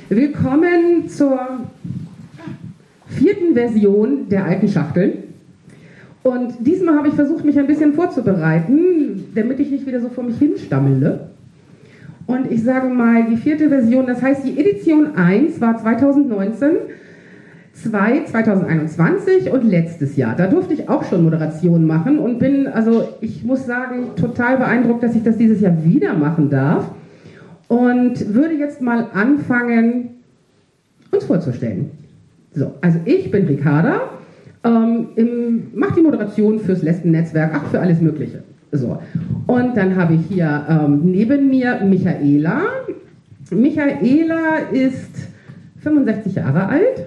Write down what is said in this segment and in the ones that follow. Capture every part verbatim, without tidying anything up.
Willkommen zur vierten Version der alten Schachteln. Und diesmal habe ich versucht, mich ein bisschen vorzubereiten, damit ich nicht wieder so vor mich hinstammele. Und ich sage mal, die vierte Version, das heißt, die Edition eins war zweitausendneunzehn, zwei zweitausendeinundzwanzig und letztes Jahr. Da durfte ich auch schon Moderation machen und bin, also ich muss sagen, total beeindruckt, dass ich das dieses Jahr wieder machen darf. Und würde jetzt mal anfangen, uns vorzustellen. So, also ich bin Ricarda, ähm, mache die Moderation fürs Lesben-Netzwerk, ach, für alles Mögliche. So. Und dann habe ich hier ähm, neben mir Michaela. Michaela ist fünfundsechzig Jahre alt.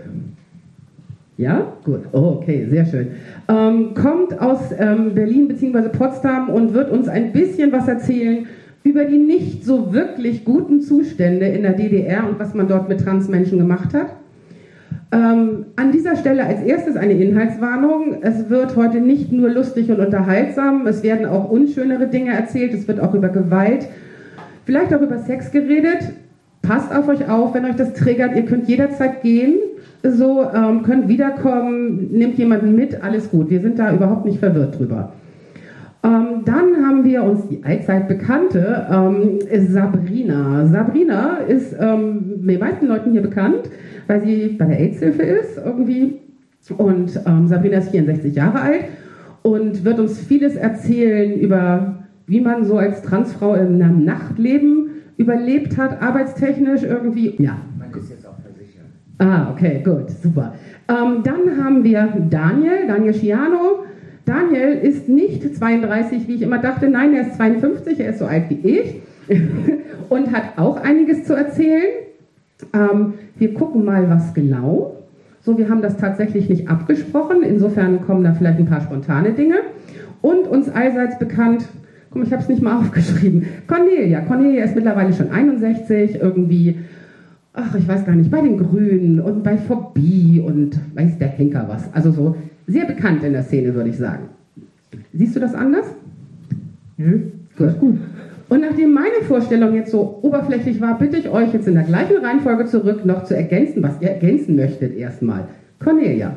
Ja, gut, oh, okay, sehr schön. Ähm, kommt aus ähm, Berlin bzw. Potsdam und wird uns ein bisschen was erzählen über die nicht so wirklich guten Zustände in der D D R und was man dort mit Transmenschen gemacht hat. Ähm, an dieser Stelle als erstes eine Inhaltswarnung. Es wird heute nicht nur lustig und unterhaltsam, es werden auch unschönere Dinge erzählt, es wird auch über Gewalt, vielleicht auch über Sex geredet. Passt auf euch auf, wenn euch das triggert, ihr könnt jederzeit gehen. So, ähm, könnt wiederkommen, nehmt jemanden mit, alles gut. Wir sind da überhaupt nicht verwirrt drüber. Ähm, dann haben wir uns die allzeit bekannte ähm, Sabrina. Sabrina ist ähm, den meisten Leuten hier bekannt, weil sie bei der AIDS-Hilfe ist irgendwie. Und ähm, Sabrina ist vierundsechzig Jahre alt und wird uns vieles erzählen über, wie man so als Transfrau im Nachtleben überlebt hat, arbeitstechnisch irgendwie. Ja. Ah, okay, gut, super. Ähm, dann haben wir Daniel, Daniel Schiano. Daniel ist nicht zweiunddreißig, wie ich immer dachte. Nein, er ist zweiundfünfzig, er ist so alt wie ich und hat auch einiges zu erzählen. Ähm, wir gucken mal, was genau. So, wir haben das tatsächlich nicht abgesprochen. Insofern kommen da vielleicht ein paar spontane Dinge. Und uns allseits bekannt, guck mal, ich habe es nicht mal aufgeschrieben, Cornelia. Cornelia ist mittlerweile schon einundsechzig, irgendwie... Ach, ich weiß gar nicht, bei den Grünen und bei Phobie und weiß der Henker was. Also so sehr bekannt in der Szene, würde ich sagen. Siehst du das anders? Nö, gut. gut. Und nachdem meine Vorstellung jetzt so oberflächlich war, bitte ich euch jetzt in der gleichen Reihenfolge zurück noch zu ergänzen, was ihr ergänzen möchtet erstmal. Cornelia.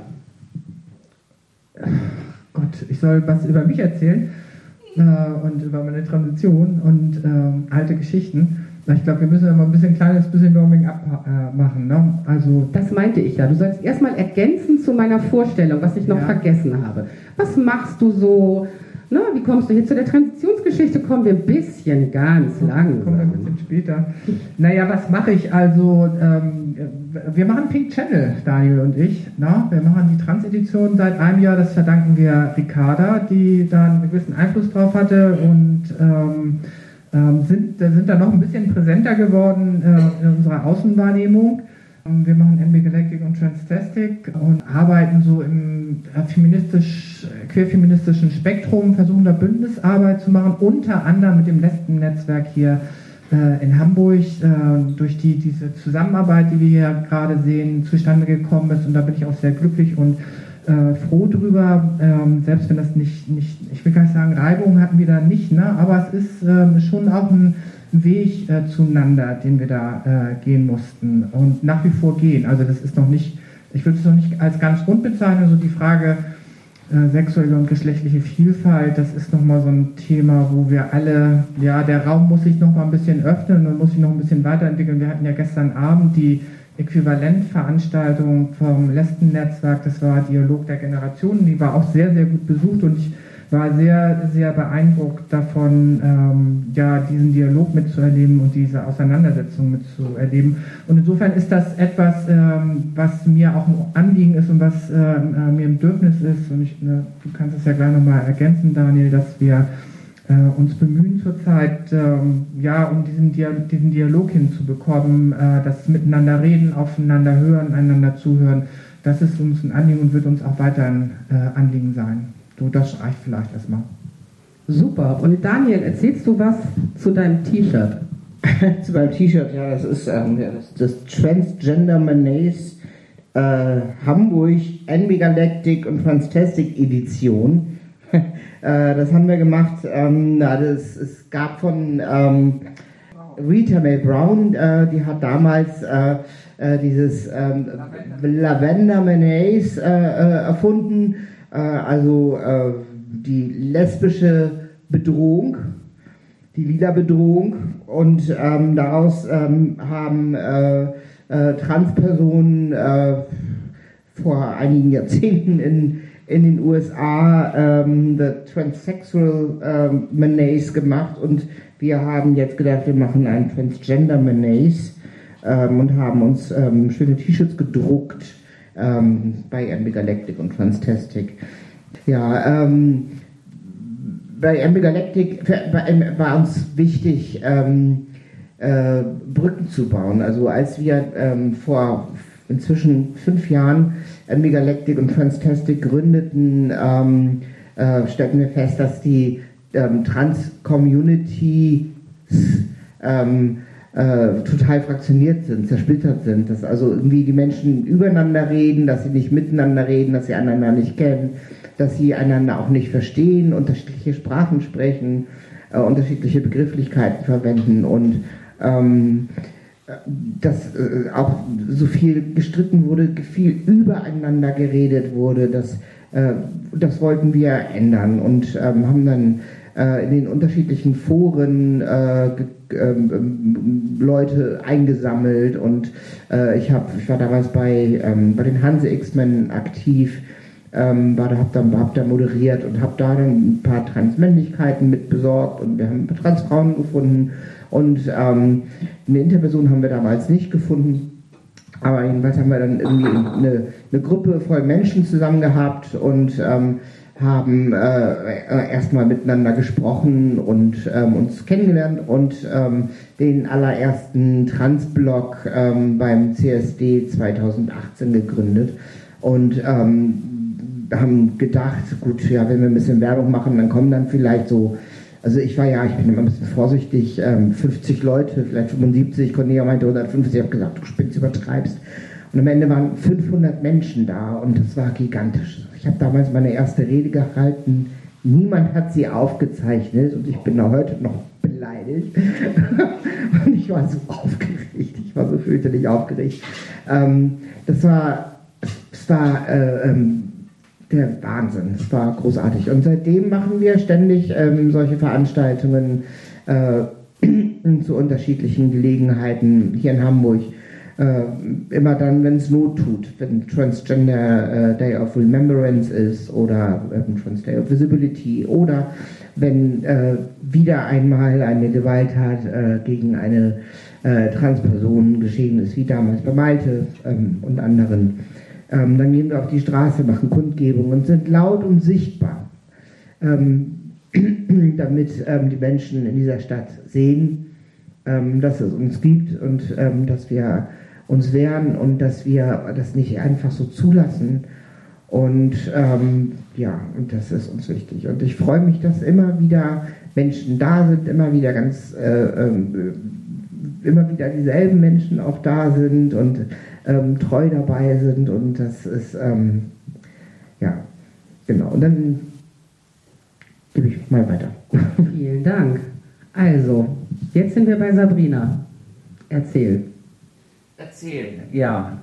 Ach Gott, ich soll was über mich erzählen äh, und über meine Transition und äh, alte Geschichten. Ich glaube, wir müssen ja mal ein bisschen kleines bisschen Warming up äh, machen, ne? Also das meinte ich ja. Du sollst erstmal ergänzen zu meiner Vorstellung, was ich noch ja. vergessen habe. Was machst du so? Ne? Wie kommst du hier zu der Transitionsgeschichte? Kommen wir ein bisschen ganz langsam. Kommen wir ein bisschen später. Naja, was mache ich? Also, ähm, wir machen Pink Channel, Daniel und ich. Na? Wir machen die Trans-Edition seit einem Jahr. Das verdanken wir Ricarda, die da einen gewissen Einfluss drauf hatte und ähm, Sind, sind da noch ein bisschen präsenter geworden äh, in unserer Außenwahrnehmung. Wir machen N B Galactic und Transtastic und arbeiten so im äh, feministisch, queerfeministischen Spektrum, versuchen da Bündnisarbeit zu machen, unter anderem mit dem Lesben-Netzwerk hier äh, in Hamburg, äh, durch die diese Zusammenarbeit, die wir hier gerade sehen, zustande gekommen ist. Und da bin ich auch sehr glücklich und Äh, froh drüber, ähm, selbst wenn das nicht, nicht, ich will gar nicht sagen, Reibung hatten wir da nicht, ne? Aber es ist ähm, schon auch ein Weg äh, zueinander, den wir da äh, gehen mussten und nach wie vor gehen. Also das ist noch nicht, ich würde es noch nicht als ganz rund bezeichnen, so die Frage äh, sexuelle und geschlechtliche Vielfalt, das ist nochmal so ein Thema, wo wir alle, ja, der Raum muss sich nochmal ein bisschen öffnen und muss sich noch ein bisschen weiterentwickeln. Wir hatten ja gestern Abend die Äquivalentveranstaltung vom Lesben-Netzwerk, das war Dialog der Generationen, die war auch sehr, sehr gut besucht und ich war sehr, sehr beeindruckt davon, ähm, ja, diesen Dialog mitzuerleben und diese Auseinandersetzung mitzuerleben. Und insofern ist das etwas, ähm, was mir auch ein Anliegen ist und was äh, äh, mir ein Bedürfnis ist. Und ich, ne, du kannst es ja gleich nochmal ergänzen, Daniel, dass wir äh, uns bemühen zurzeit, ähm, ja, um diesen, Dia- diesen Dialog hinzubekommen, äh, das Miteinander reden, aufeinander hören, einander zuhören. Das ist uns ein Anliegen und wird uns auch weiter ein äh, Anliegen sein. Du, das reicht vielleicht erstmal. Super. Und Daniel, erzählst du was zu deinem T-Shirt? Zu meinem T-Shirt, ja, das ist ähm, das, das Transgender Menace äh, Hamburg N B Galactic und Transtastic Edition. äh, das haben wir gemacht. Ähm, na, das, es gab von ähm, Rita Mae Brown, äh, die hat damals äh, äh, dieses ähm, Lavender Mayonnaise äh, äh, erfunden, äh, also äh, die lesbische Bedrohung, die lila Bedrohung, und ähm, daraus ähm, haben äh, äh, Transpersonen äh, vor einigen Jahrzehnten in, in den U S A ähm, the Transsexual ähm, Mayonnaise gemacht, und wir haben jetzt gedacht, wir machen einen Transgender Mayonnaise ähm, und haben uns ähm, schöne T-Shirts gedruckt ähm, bei Ambigalactic und Transtastic. Ja, ähm, bei Ambigalactic war uns wichtig, ähm, äh, Brücken zu bauen. Also als wir ähm, vor inzwischen fünf Jahren Ambigalactic und Transtastic gründeten, ähm, äh, stellten wir fest, dass die ähm, Trans-Communities ähm, äh, total fraktioniert sind, zersplittert sind, dass also irgendwie die Menschen übereinander reden, dass sie nicht miteinander reden, dass sie einander nicht kennen, dass sie einander auch nicht verstehen, unterschiedliche Sprachen sprechen, äh, unterschiedliche Begrifflichkeiten verwenden, und ähm, dass äh, auch so viel gestritten wurde, viel übereinander geredet wurde, dass, äh, das wollten wir ändern, und ähm, haben dann äh, in den unterschiedlichen Foren äh, ähm, Leute eingesammelt, und äh, ich, hab, ich war damals bei, ähm, bei den Hanse X-Men aktiv, ähm, war da, hab, da, hab da moderiert und habe da dann ein paar Transmännlichkeiten mit besorgt, und wir haben ein paar Transfrauen gefunden, und ähm, eine Interperson haben wir damals nicht gefunden, aber jedenfalls haben wir dann irgendwie eine, eine Gruppe voll Menschen zusammen gehabt und ähm, haben äh, erstmal miteinander gesprochen und ähm, uns kennengelernt und ähm, den allerersten Trans-Blog ähm, beim C S D zweitausendachtzehn gegründet, und ähm, haben gedacht, gut, ja, wenn wir ein bisschen Werbung machen, dann kommen dann vielleicht so, also ich war ja, ich bin immer ein bisschen vorsichtig, ähm, fünfzig Leute, vielleicht fünfundsiebzig, Cornelia meinte hundertfünfzig, ich habe gesagt, du spinnst, übertreibst. Und am Ende waren fünfhundert Menschen da, und das war gigantisch. Ich habe damals meine erste Rede gehalten, niemand hat sie aufgezeichnet, und ich bin da heute noch beleidigt. Und ich war so aufgeregt, ich war so fürchterlich aufgeregt. Ähm, das war, es war äh, ähm, der Wahnsinn, es war großartig. Und seitdem machen wir ständig ähm, solche Veranstaltungen äh, zu unterschiedlichen Gelegenheiten hier in Hamburg. Äh, immer dann, wenn es Not tut, wenn Transgender äh, Day of Remembrance ist oder äh, Trans Day of Visibility, oder wenn äh, wieder einmal eine Gewalttat äh, gegen eine äh, Transperson geschehen ist, wie damals bei Malte ähm, und anderen. Ähm, dann gehen wir auf die Straße, machen Kundgebungen und sind laut und sichtbar, ähm, damit ähm, die Menschen in dieser Stadt sehen, ähm, dass es uns gibt, und ähm, dass wir uns wehren und dass wir das nicht einfach so zulassen. Und ähm, ja, und das ist uns wichtig. Und ich freue mich, dass immer wieder Menschen da sind, immer wieder ganz, äh, äh, immer wieder dieselben Menschen auch da sind und ähm, treu dabei sind. Und das ist, ähm, ja, genau. Und dann gebe ich mal weiter. Vielen Dank. Also, jetzt sind wir bei Sabrina. Erzähl. Erzählen, ja.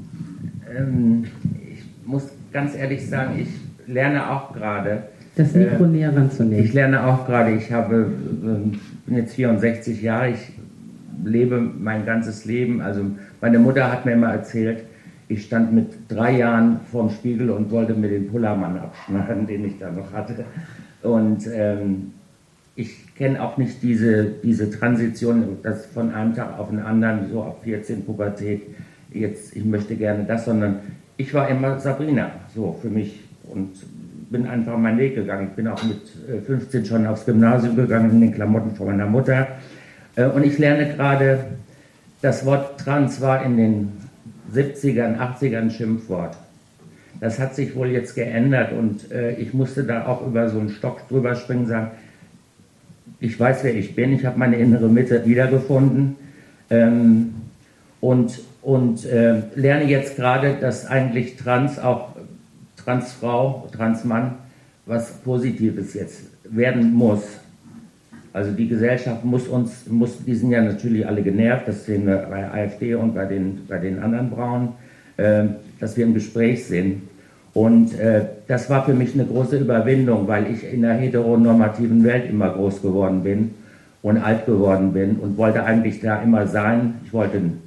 Ähm, ich muss ganz ehrlich sagen, ich lerne auch gerade. Das Mikro äh, näher ranzunehmen. Ich lerne auch gerade. Ich habe, ähm, bin jetzt vierundsechzig Jahre, ich lebe mein ganzes Leben. Also meine Mutter hat mir immer erzählt, ich stand mit drei Jahren vorm Spiegel und wollte mir den Pullermann abschneiden, den ich da noch hatte. Und ähm, ich kenne auch nicht diese, diese Transition, dass von einem Tag auf den anderen, so ab vierzehn, Pubertät, jetzt, ich möchte gerne das, sondern ich war immer Sabrina, so für mich, und bin einfach meinen Weg gegangen. Ich bin auch mit fünfzehn schon aufs Gymnasium gegangen, in den Klamotten von meiner Mutter. Und ich lerne gerade, das Wort Trans war in den siebzigern, achtzigern ein Schimpfwort. Das hat sich wohl jetzt geändert, und ich musste da auch über so einen Stock drüber springen und sagen, ich weiß, wer ich bin, ich habe meine innere Mitte wiedergefunden, ähm, und, und äh, lerne jetzt gerade, dass eigentlich Trans, auch Transfrau, Transmann, was Positives jetzt werden muss. Also die Gesellschaft muss uns, muss, die sind ja natürlich alle genervt, das sehen wir bei AfD und bei den, bei den anderen Braunen, äh, dass wir im Gespräch sind. Und äh, das war für mich eine große Überwindung, weil ich in der heteronormativen Welt immer groß geworden bin und alt geworden bin und wollte eigentlich da immer sein. Ich wollte einen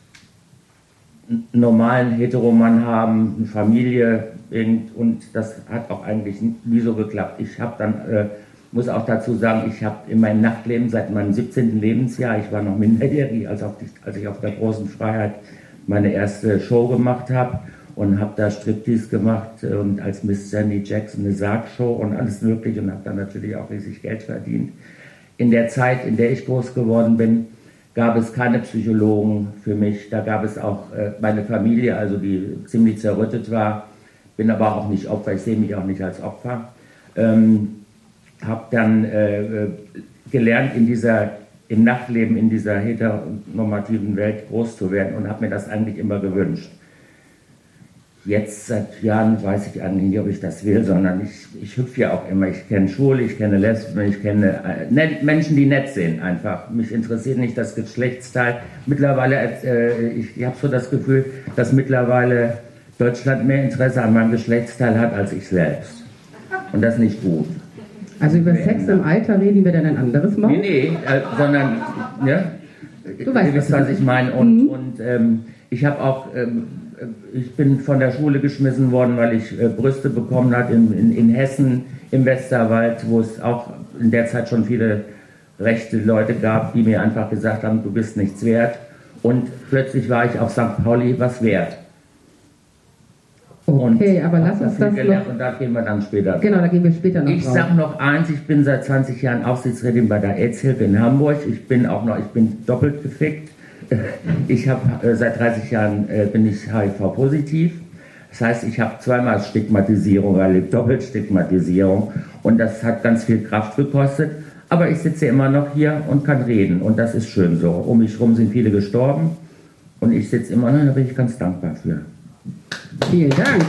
normalen Heteromann haben, eine Familie, und das hat auch eigentlich nie so geklappt. Ich habe dann, äh, muss auch dazu sagen, ich habe in meinem Nachtleben seit meinem siebzehnten Lebensjahr, ich war noch minderjährig, als, auf die, als ich auf der Großen Freiheit meine erste Show gemacht habe und habe da Striptease gemacht und als Miss Sandy Jackson eine Sargshow und alles mögliche und habe dann natürlich auch riesig Geld verdient. In der Zeit, in der ich groß geworden bin, gab es keine Psychologen für mich. Da gab es auch äh, meine Familie, also die ziemlich zerrüttet war. Bin aber auch nicht Opfer, ich sehe mich auch nicht als Opfer. Ähm, habe dann äh, gelernt, in dieser, im Nachtleben in dieser heteronormativen Welt groß zu werden und habe mir das eigentlich immer gewünscht. Jetzt seit Jahren weiß ich eigentlich nicht, ob ich das will, sondern ich, ich hüpfe ja auch immer. Ich kenne Schwule, ich kenne Lesben, ich kenne äh, net, Menschen, die nett sind einfach. Mich interessiert nicht das Geschlechtsteil. Mittlerweile, äh, ich, ich habe so das Gefühl, dass mittlerweile Deutschland mehr Interesse an meinem Geschlechtsteil hat als ich selbst. Und das ist nicht gut. Also über Sex im Alter reden wir dann ein anderes Mal? Nee, nee, äh, sondern, ja, du weißt, ihr wisst, was ich meine. Und, mhm. und ähm, ich habe auch... Ähm, Ich bin von der Schule geschmissen worden, weil ich äh, Brüste bekommen habe in, in, in Hessen, im Westerwald, wo es auch in der Zeit schon viele rechte Leute gab, die mir einfach gesagt haben, du bist nichts wert. Und plötzlich war ich auf Sankt Pauli was wert. Okay, und aber lass uns das gelernt, noch... Und da gehen wir dann später Genau, da gehen wir später noch Ich drauf. sage noch eins, ich bin seit zwanzig Jahren Aufsichtsrätin bei der AIDS-Hilfe in Hamburg. Ich bin auch noch, ich bin doppelt gefickt. Ich habe äh, seit dreißig Jahren äh, bin ich H I V-positiv. Das heißt, ich habe zweimal Stigmatisierung erlebt, Doppelstigmatisierung. Und das hat ganz viel Kraft gekostet. Aber ich sitze immer noch hier und kann reden. Und das ist schön so. Um mich herum sind viele gestorben. Und ich sitze immer noch, und da bin ich ganz dankbar für. Vielen Dank.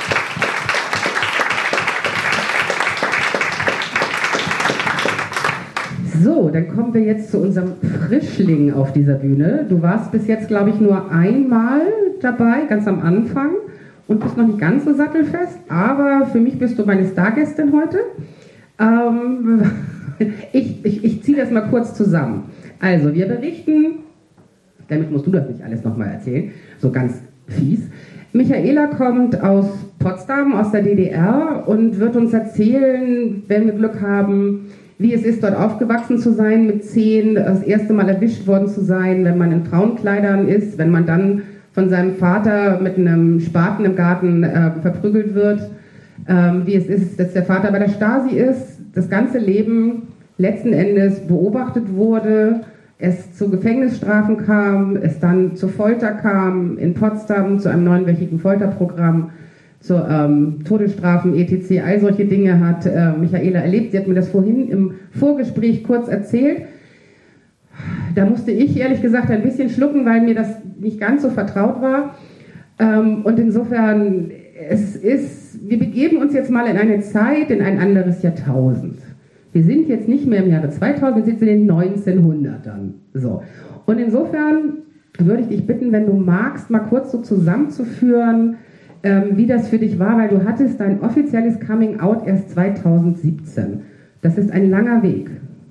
So, dann kommen wir jetzt zu unserem Frischling auf dieser Bühne. Du warst bis jetzt, glaube ich, nur einmal dabei, ganz am Anfang, und bist noch nicht ganz so sattelfest, aber für mich bist du meine Stargästin heute. Ähm, ich ich, ich ziehe das mal kurz zusammen. Also, wir berichten, damit musst du das nicht alles nochmal erzählen, so ganz fies. Michaela kommt aus Potsdam, aus der D D R, und wird uns erzählen, wenn wir Glück haben, wie es ist, dort aufgewachsen zu sein, mit zehn, das erste Mal erwischt worden zu sein, wenn man in Frauenkleidern ist, wenn man dann von seinem Vater mit einem Spaten im Garten äh, verprügelt wird, ähm, wie es ist, dass der Vater bei der Stasi ist, das ganze Leben letzten Endes beobachtet wurde, es zu Gefängnisstrafen kam, es dann zur Folter kam, in Potsdam zu einem neunwöchigen Folterprogramm, zu ähm, Todesstrafen, et cetera, all solche Dinge hat äh, Michaela erlebt. Sie hat mir das vorhin im Vorgespräch kurz erzählt. Da musste ich ehrlich gesagt ein bisschen schlucken, weil mir das nicht ganz so vertraut war. Ähm, und insofern, es ist, wir begeben uns jetzt mal in eine Zeit, in ein anderes Jahrtausend. Wir sind jetzt nicht mehr im Jahre zweitausend, wir sind in den neunzehnhundertern. So. Und insofern würde ich dich bitten, wenn du magst, mal kurz so zusammenzuführen, ähm, wie das für dich war, weil du hattest dein offizielles Coming Out erst zweitausendsiebzehn. Das ist ein langer Weg.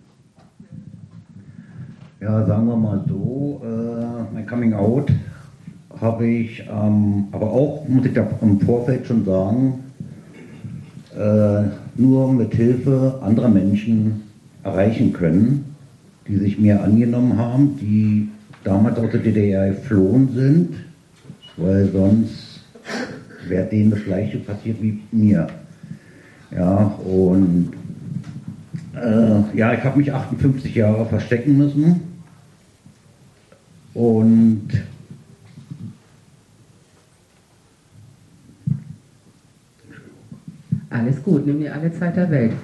Ja, sagen wir mal so, äh, mein Coming Out habe ich, ähm, aber auch, muss ich da im Vorfeld schon sagen, äh, nur mit Hilfe anderer Menschen erreichen können, die sich mir angenommen haben, die damals aus der D D R geflohen sind, weil sonst wäre denen das Gleiche passiert wie mir. Ja, und äh, ja, ich habe mich achtundfünfzig Jahre verstecken müssen und alles gut, nimm dir alle Zeit der Welt.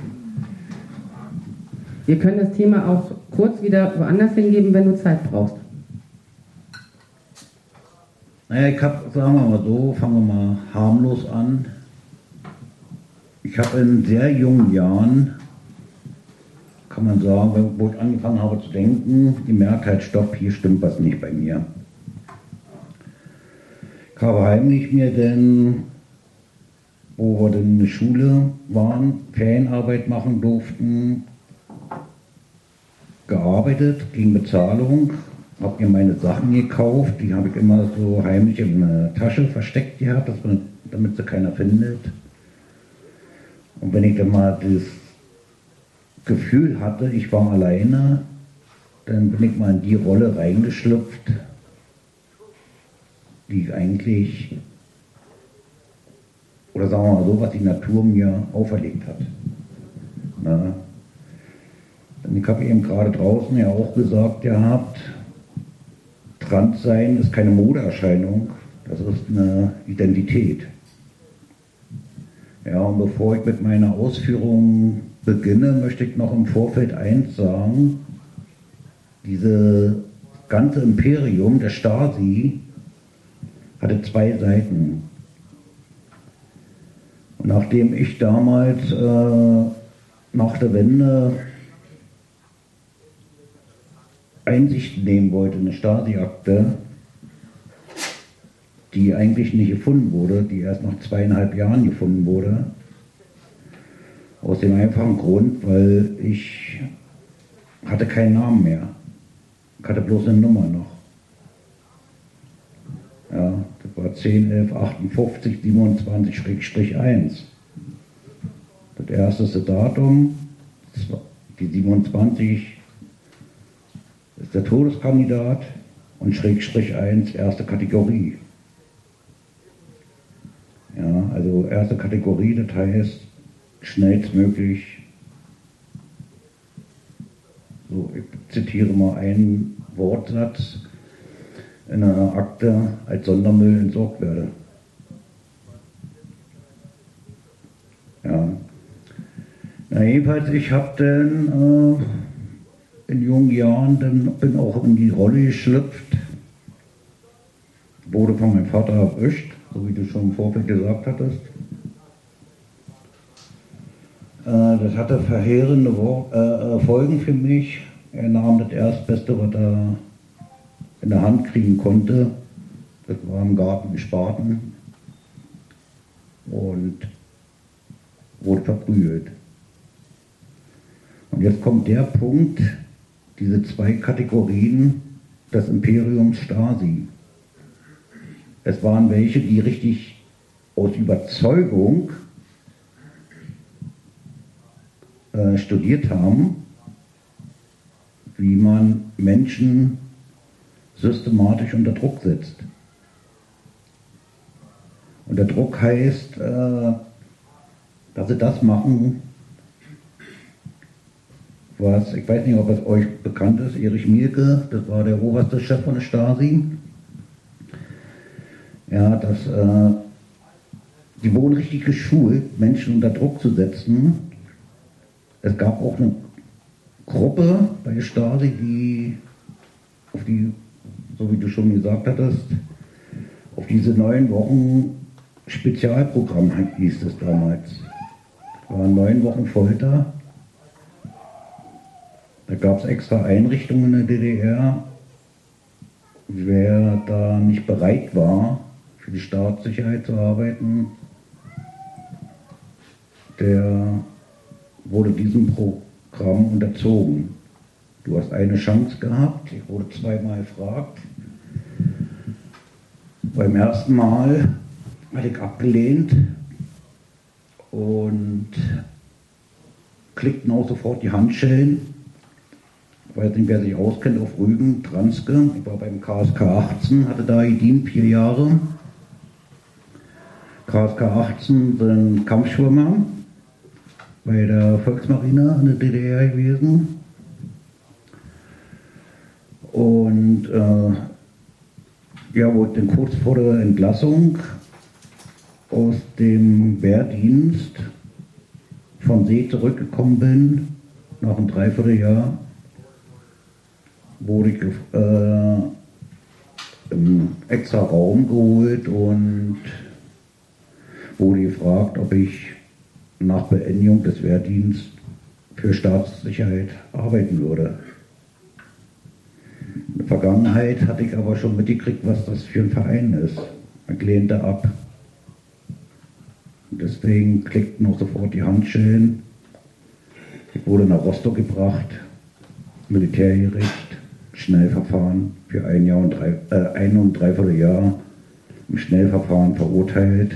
Wir können das Thema auch kurz wieder woanders hingeben, wenn du Zeit brauchst. Naja, ich habe, sagen wir mal so, fangen wir mal harmlos an. Ich habe in sehr jungen Jahren kann man sagen, wo ich angefangen habe zu denken, gemerkt halt, stopp, hier stimmt was nicht bei mir. Ich habe heimlich mir denn, wo wir denn in der Schule waren, Ferienarbeit machen durften, gearbeitet gegen Bezahlung, habe mir meine Sachen gekauft, die habe ich immer so heimlich in eine Tasche versteckt gehabt, dass man, damit sie keiner findet. Und wenn ich dann mal das Gefühl hatte, ich war alleine, dann bin ich mal in die Rolle reingeschlüpft, die ich eigentlich, oder sagen wir mal so, was die Natur mir auferlegt hat. Na? Ich habe eben gerade draußen ja auch gesagt gehabt, Trans sein ist keine Modeerscheinung, das ist eine Identität. Ja, und bevor ich mit meiner Ausführung beginne, möchte ich noch im Vorfeld eins sagen. Dieses ganze Imperium der Stasi hatte zwei Seiten. Und nachdem ich damals äh, nach der Wende Einsicht nehmen wollte in eine Stasi-Akte, die eigentlich nicht gefunden wurde, die erst nach zweieinhalb Jahren gefunden wurde. Aus dem einfachen Grund, weil ich hatte keinen Namen mehr. Ich hatte bloß eine Nummer noch. Ja, das war zehn elf achtundfünfzig siebenundzwanzig eins. Das erste Datum, die siebenundzwanzig ist der Todeskandidat und Schrägstrich eins erste Kategorie. Ja, also erste Kategorie, das heißt schnellstmöglich, so ich zitiere mal einen Wortsatz, in einer Akte als Sondermüll entsorgt werde. Ja. Na jedenfalls, ich habe dann äh, in jungen Jahren dann bin auch in die Rolle geschlüpft, wurde von meinem Vater erwischt, so wie du schon im Vorfeld gesagt hattest. Äh, das hatte verheerende Wor äh, Folgen für mich. Er nahm das Erstbeste, was er in der Hand kriegen konnte. Das war im Garten in Spaten und wurde verprügelt. Und jetzt kommt der Punkt, diese zwei Kategorien des Imperiums Stasi. Es waren welche, die richtig aus Überzeugung äh, studiert haben, wie man Menschen systematisch unter Druck setzt. Und der Druck heißt, äh, dass sie das machen, was, ich weiß nicht, ob es euch bekannt ist, Erich Mielke, das war der oberste Chef von der Stasi. Ja, das, äh, die wurden richtig geschult, Menschen unter Druck zu setzen. Es gab auch eine Gruppe bei der Stasi, die auf die, so wie du schon gesagt hattest, auf diese neun Wochen Spezialprogramm hieß es damals. Das waren neun Wochen Folter. Da gab es extra Einrichtungen in der D D R. Wer da nicht bereit war, für die Staatssicherheit zu arbeiten, der wurde diesem Programm unterzogen. Du hast eine Chance gehabt, ich wurde zweimal gefragt. Beim ersten Mal hatte ich abgelehnt und klickten auch sofort die Handschellen. Ich weiß nicht, wer sich auskennt, auf Rügen, Transke. Ich war beim K S K achtzehn, hatte da gedient, vier Jahre. K S K achtzehn sind Kampfschwimmer bei der Volksmarine in der D D R gewesen. Und äh, ja, wo ich dann kurz vor der Entlassung aus dem Wehrdienst von See zurückgekommen bin, nach einem Dreivierteljahr, wurde ich äh, im extra Raum geholt und wurde gefragt, ob ich nach Beendigung des Wehrdienstes für Staatssicherheit arbeiten würde. In der Vergangenheit hatte ich aber schon mitgekriegt, was das für ein Verein ist. Ich lehnte ab. Und deswegen klickten auch sofort die Handschellen. Ich wurde nach Rostock gebracht, Militärgericht, Schnellverfahren für ein Jahr und drei, äh, ein und dreiviertel Jahr im Schnellverfahren verurteilt.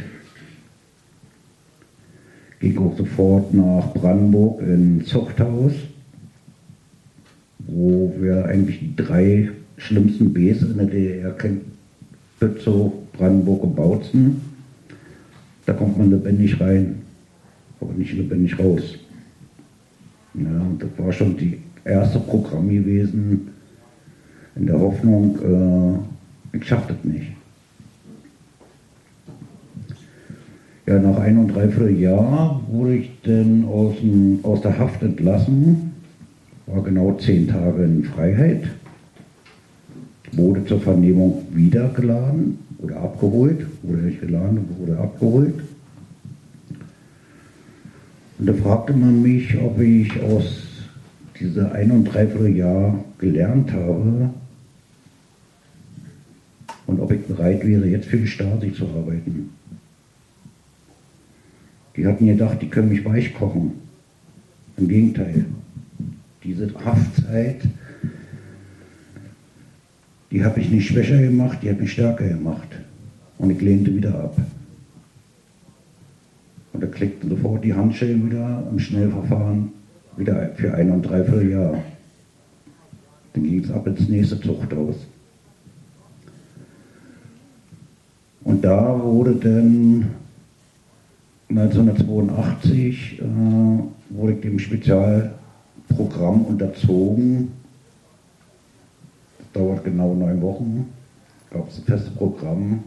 Ging auch sofort nach Brandenburg in Zuchthaus, wo wir eigentlich die drei schlimmsten Bs in der D D R kennen: Bützow, Brandenburg und Bautzen. Da kommt man lebendig rein, aber nicht lebendig raus. Ja, und das war schon die erste Programm gewesen, in der Hoffnung, äh, ich schaffe das nicht. Ja, nach ein und dreiviertel Jahr wurde ich dann aus, dem, aus der Haft entlassen, war genau zehn Tage in Freiheit, wurde zur Vernehmung wieder geladen oder abgeholt, wurde nicht geladen, wurde abgeholt. Und da fragte man mich, ob ich aus diese ein und dreiviertel Jahr gelernt habe und ob ich bereit wäre, jetzt für die Stasi zu arbeiten. Die hatten gedacht, die können mich weich kochen. Im Gegenteil. Diese Haftzeit, die habe ich nicht schwächer gemacht, die hat mich stärker gemacht. Und ich lehnte wieder ab. Und da klickten sofort die Handschellen wieder im Schnellverfahren wieder für ein und dreiviertel Jahr. Dann ging es ab ins nächste Zuchthaus. Und da wurde dann neunzehnhundertzweiundachtzig äh, wurde ich dem Spezialprogramm unterzogen. Das dauert genau neun Wochen. Gab es ein festes Programm.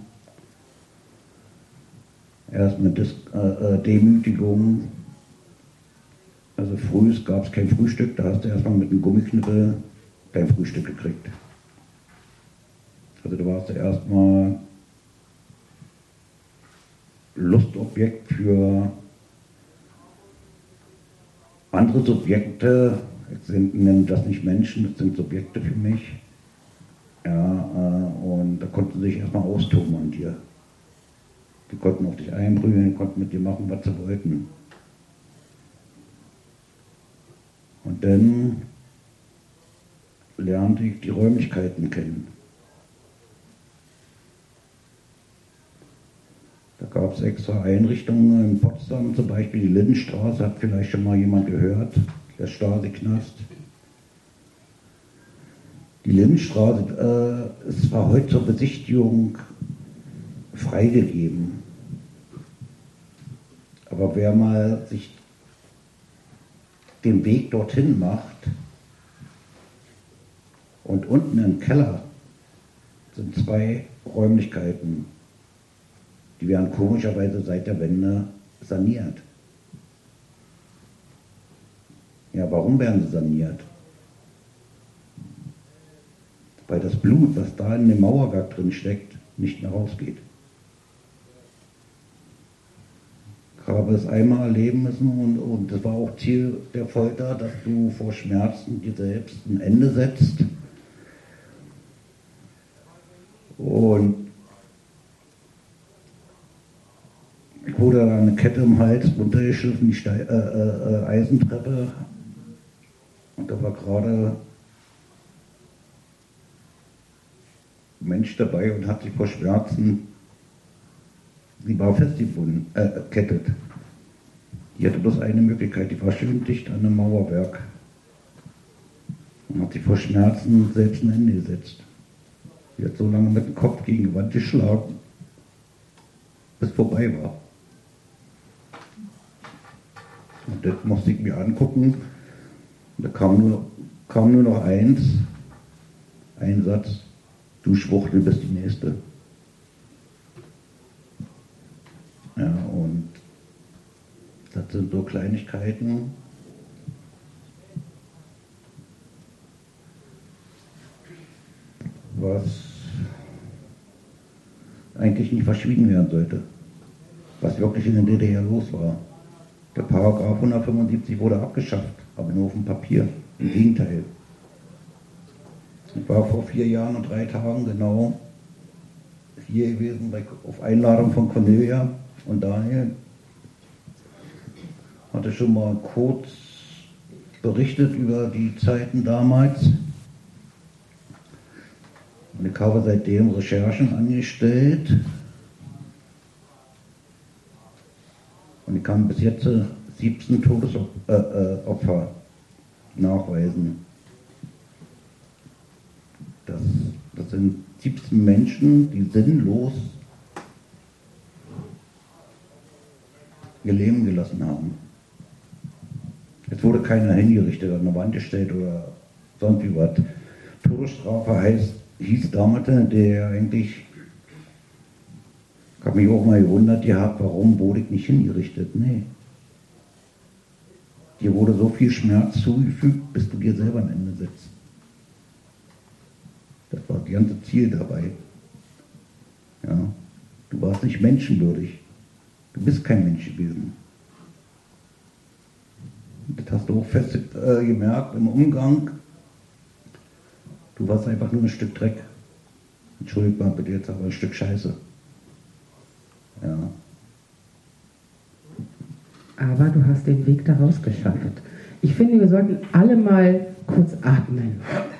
Erst mit Dis äh, äh, Demütigung. Also früh gab es kein Frühstück, da hast du erstmal mit einem Gummiknüppel dein Frühstück gekriegt. Also da warst du erstmal Lustobjekt für andere Subjekte. Ich nenne das nicht Menschen, das sind Subjekte für mich. Ja, äh, und da konnten sie sich erstmal austoben an dir. Die konnten auf dich einprügeln, die konnten mit dir machen, was sie wollten. Und dann lernte ich die Räumlichkeiten kennen. Da gab es extra Einrichtungen in Potsdam, zum Beispiel die Lindenstraße, hat vielleicht schon mal jemand gehört, der Stasi-Knast. Die Lindenstraße äh, ist zwar heute zur Besichtigung freigegeben, aber wer mal sich den Weg dorthin macht und unten im Keller sind zwei Räumlichkeiten, die werden komischerweise seit der Wende saniert. Ja, warum werden sie saniert? Weil das Blut, was da in dem Mauerwerk drin steckt, nicht mehr rausgeht. Ich habe es einmal erleben müssen und, und das war auch Ziel der Folter, dass du vor Schmerzen dir selbst ein Ende setzt. Und ich wurde da eine Kette im Hals runtergeschliffen, die Ste äh, äh, Eisentreppe. Und da war gerade ein Mensch dabei und hat sich vor Schmerzen, die war festgebunden, äh, kettet. Die hatte bloß eine Möglichkeit, die war schön dicht an einem Mauerwerk. Und hat sich vor Schmerzen selbst ein Ende gesetzt. Die hat so lange mit dem Kopf gegen die Wand geschlagen, bis es vorbei war. Und das musste ich mir angucken. Und da kam nur, kam nur noch eins, ein Satz: Du Schwuchtel bist die Nächste. Ja, und das sind so Kleinigkeiten. Was eigentlich nicht verschwiegen werden sollte. Was wirklich in der D D R los war. Der Paragraph hundertfünfundsiebzig wurde abgeschafft. aber nur auf dem Papier. Im Gegenteil. Ich war vor vier Jahren und drei Tagen genau hier gewesen, bei, auf Einladung von Cornelia und Daniel. Hatte schon mal kurz berichtet über die Zeiten damals. Und ich habe seitdem Recherchen angestellt. Und ich kann bis jetzt siebzehn Todesopfer nachweisen. Das, das sind siebzehn Menschen, die sinnlos ihr Leben gelassen haben. Es wurde keiner hingerichtet, an der Wand gestellt oder sonst wie was. Todesstrafe heißt, hieß damals, der eigentlich, ich habe mich auch mal gewundert gehabt, warum wurde ich nicht hingerichtet? Nee. Dir wurde so viel Schmerz zugefügt, bis du dir selber am Ende sitzt. Das war das ganze Ziel dabei. Ja. Du warst nicht menschenwürdig. Du bist kein Mensch gewesen. Das hast du auch fest äh, gemerkt im Umgang. Du warst einfach nur ein Stück Dreck. Entschuldigt mal bitte jetzt, aber ein Stück Scheiße. Ja. Aber du hast den Weg daraus geschafft. Ich finde, wir sollten alle mal kurz atmen.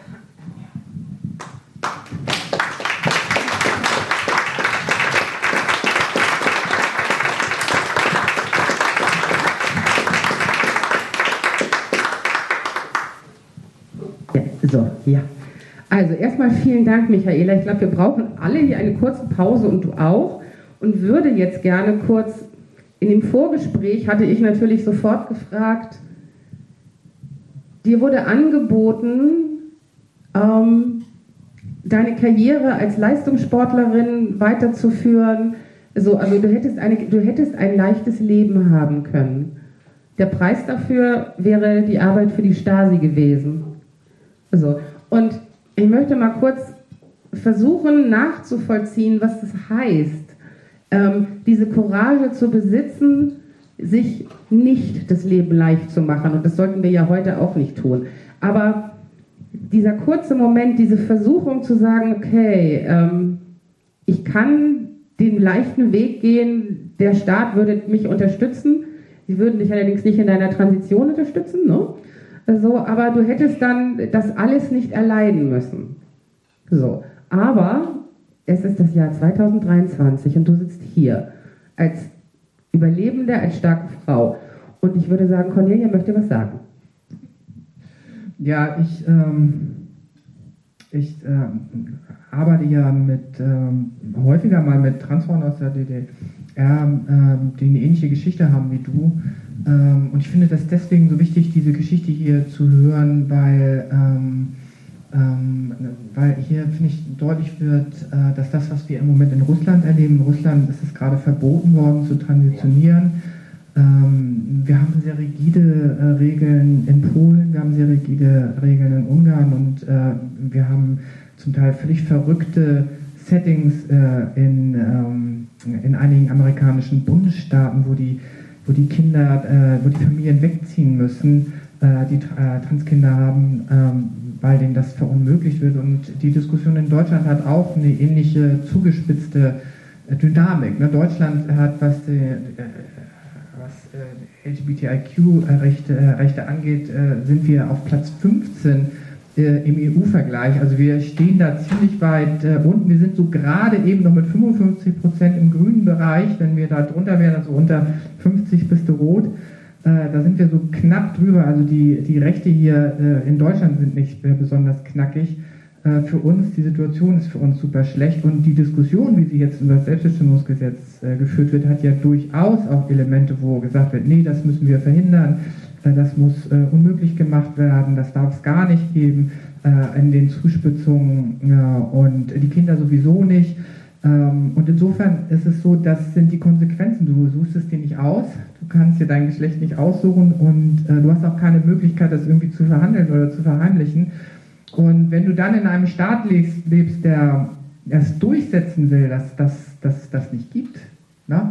So, ja. Also erstmal vielen Dank, Michaela. Ich glaube, wir brauchen alle hier eine kurze Pause und du auch. Und würde jetzt gerne kurz, in dem Vorgespräch hatte ich natürlich sofort gefragt, dir wurde angeboten, ähm, deine Karriere als Leistungssportlerin weiterzuführen. So, also du hättest, eine, du hättest ein leichtes Leben haben können. Der Preis dafür wäre die Arbeit für die Stasi gewesen. So. Und ich möchte mal kurz versuchen nachzuvollziehen, was das heißt, ähm, diese Courage zu besitzen, sich nicht das Leben leicht zu machen. Und das sollten wir ja heute auch nicht tun. Aber dieser kurze Moment, diese Versuchung zu sagen, okay, ähm, ich kann den leichten Weg gehen, der Staat würde mich unterstützen, sie würden dich allerdings nicht in deiner Transition unterstützen, ne? So, aber du hättest dann das alles nicht erleiden müssen. So, aber es ist das Jahr zweitausenddreiundzwanzig und du sitzt hier als Überlebende, als starke Frau. Und ich würde sagen, Cornelia möchte was sagen. Ja, ich, ähm, ich ähm, arbeite ja mit, ähm, häufiger mal mit Transfrauen aus der D D R, ähm, die eine ähnliche Geschichte haben wie du. Ähm, und ich finde das deswegen so wichtig, diese Geschichte hier zu hören, weil, ähm, ähm, weil hier, finde ich, deutlich wird, äh, dass das, was wir im Moment in Russland erleben, in Russland ist es gerade verboten worden zu transitionieren. Ähm, wir haben sehr rigide äh, Regeln in Polen, wir haben sehr rigide Regeln in Ungarn und äh, wir haben zum Teil völlig verrückte Settings äh, in, ähm, in einigen amerikanischen Bundesstaaten, wo die, wo die Kinder, äh, wo die Familien wegziehen müssen, äh, die äh, Transkinder haben, ähm, weil denen das verunmöglicht wird. Und die Diskussion in Deutschland hat auch eine ähnliche zugespitzte äh, Dynamik. Ne? Deutschland hat, was die, äh, was äh, L G B T I Q-Rechte äh, Rechte angeht, äh, sind wir auf Platz fünfzehn äh, im E U-Vergleich. Also wir stehen da ziemlich weit äh, unten. Wir sind so gerade eben noch mit fünfundfünfzig Prozent im grünen Bereich. Wenn wir da drunter wären, also unter fünfzig bist du rot. Äh, da sind wir so knapp drüber. Also die, die Rechte hier äh, in Deutschland sind nicht äh, besonders knackig. Für uns, die Situation ist für uns super schlecht und die Diskussion, wie sie jetzt über das Selbstbestimmungsgesetz äh, geführt wird, hat ja durchaus auch Elemente, wo gesagt wird, nee, das müssen wir verhindern, äh, das muss äh, unmöglich gemacht werden, das darf es gar nicht geben äh, in den Zuspitzungen äh, und die Kinder sowieso nicht. Ähm, und insofern ist es so, das sind die Konsequenzen, du suchst es dir nicht aus, du kannst dir dein Geschlecht nicht aussuchen und äh, du hast auch keine Möglichkeit, das irgendwie zu verhandeln oder zu verheimlichen. Und wenn du dann in einem Staat lebst, lebst der es durchsetzen will, dass das das nicht gibt, na?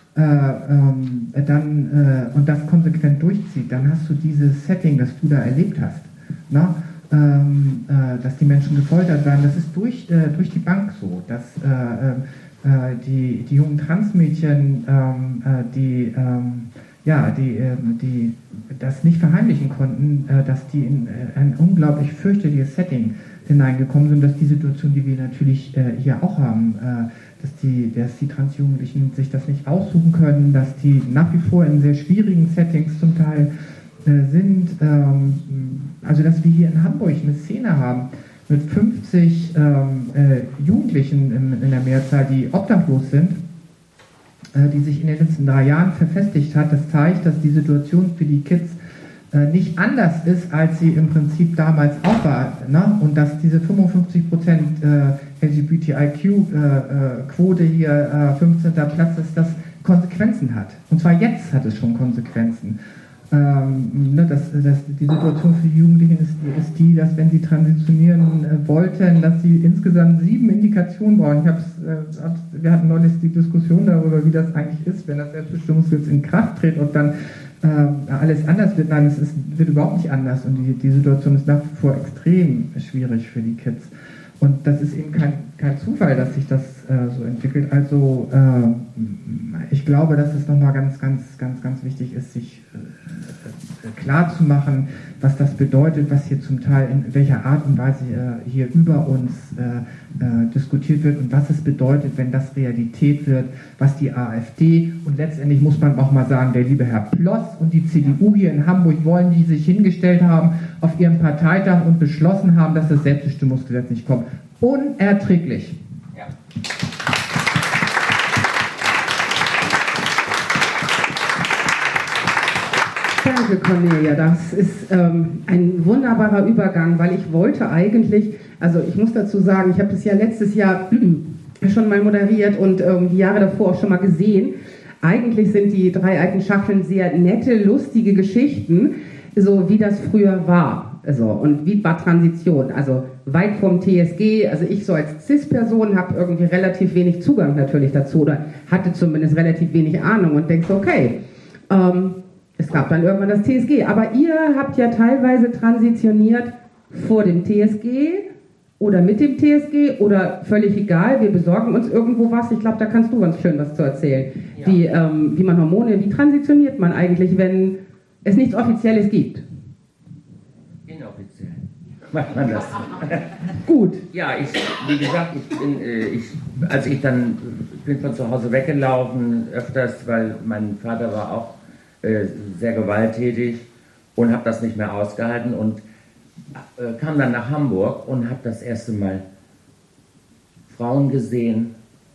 äh, ähm, dann, äh, und das konsequent durchzieht, dann hast du dieses Setting, das du da erlebt hast. Na? Ähm, äh, dass die Menschen gefoltert werden, das ist durch, äh, durch die Bank so, dass äh, äh, die, die jungen Transmädchen, ähm, äh, die, ähm, ja, die, äh, die das nicht verheimlichen konnten, äh, dass die in äh, ein unglaublich fürchterliches Setting hineingekommen sind, dass die Situation, die wir natürlich äh, hier auch haben, äh, dass die, dass die Transjugendlichen sich das nicht aussuchen können, dass die nach wie vor in sehr schwierigen Settings zum Teil äh, sind, ähm, also dass wir hier in Hamburg eine Szene haben mit fünfzig ähm, äh, Jugendlichen in, in der Mehrzahl, die obdachlos sind, äh, die sich in den letzten drei Jahren verfestigt hat. Das zeigt, dass die Situation für die Kids äh, nicht anders ist, als sie im Prinzip damals auch war. Ne? Und dass diese fünfundfünfzig Prozent äh, L G B T I Q-Quote äh, äh, hier äh, fünfzehnter Platz ist, das Konsequenzen hat. Und zwar jetzt hat es schon Konsequenzen. Ähm, ne, das, das, die Situation für die Jugendlichen ist, ist die, dass wenn sie transitionieren äh, wollten, dass sie insgesamt sieben Indikationen brauchen. Ich hab's, äh, hab's, wir hatten neulich die Diskussion darüber, wie das eigentlich ist, wenn das Selbstbestimmungsgesetz in Kraft tritt und dann äh, alles anders wird. Nein, es ist, wird überhaupt nicht anders und die, die Situation ist nach wie vor extrem schwierig für die Kids. Und das ist eben kein, kein Zufall, dass sich das äh, so entwickelt. Also äh, ich glaube, dass es nochmal ganz, ganz, ganz, ganz wichtig ist, sich äh, klar zu machen, was das bedeutet, was hier zum Teil in welcher Art und Weise äh, hier über uns äh, äh, diskutiert wird und was es bedeutet, wenn das Realität wird, was die AfD und letztendlich muss man auch mal sagen, der liebe Herr Ploss und die C D U hier in Hamburg wollen, die sich hingestellt haben auf ihrem Parteitag und beschlossen haben, dass das Selbstbestimmungsgesetz nicht kommt. Unerträglich. Ja. Danke, Cornelia. Das ist ähm, ein wunderbarer Übergang, weil ich wollte eigentlich, also ich muss dazu sagen, ich habe das ja letztes Jahr schon mal moderiert und ähm, die Jahre davor auch schon mal gesehen. Eigentlich sind die drei alten Schachteln sehr nette, lustige Geschichten, so wie das früher war. Also, und wie war Transition? Also weit vom T S G, also ich so als Cis-Person habe irgendwie relativ wenig Zugang natürlich dazu oder hatte zumindest relativ wenig Ahnung und denkst, okay, ähm, es gab dann irgendwann das T S G, aber ihr habt ja teilweise transitioniert vor dem T S G oder mit dem T S G oder völlig egal, wir besorgen uns irgendwo was. Ich glaube, da kannst du ganz schön was zu erzählen. Ja. Wie, ähm, wie man Hormone, wie transitioniert man eigentlich, wenn es nichts Offizielles gibt? Inoffiziell macht man das. Gut. Ja, ich, wie gesagt, ich bin, äh, ich, als ich dann bin von zu Hause weggelaufen, öfters, weil mein Vater war auch äh, sehr gewalttätig und habe das nicht mehr ausgehalten und äh, kam dann nach Hamburg und habe das erste Mal Frauen gesehen,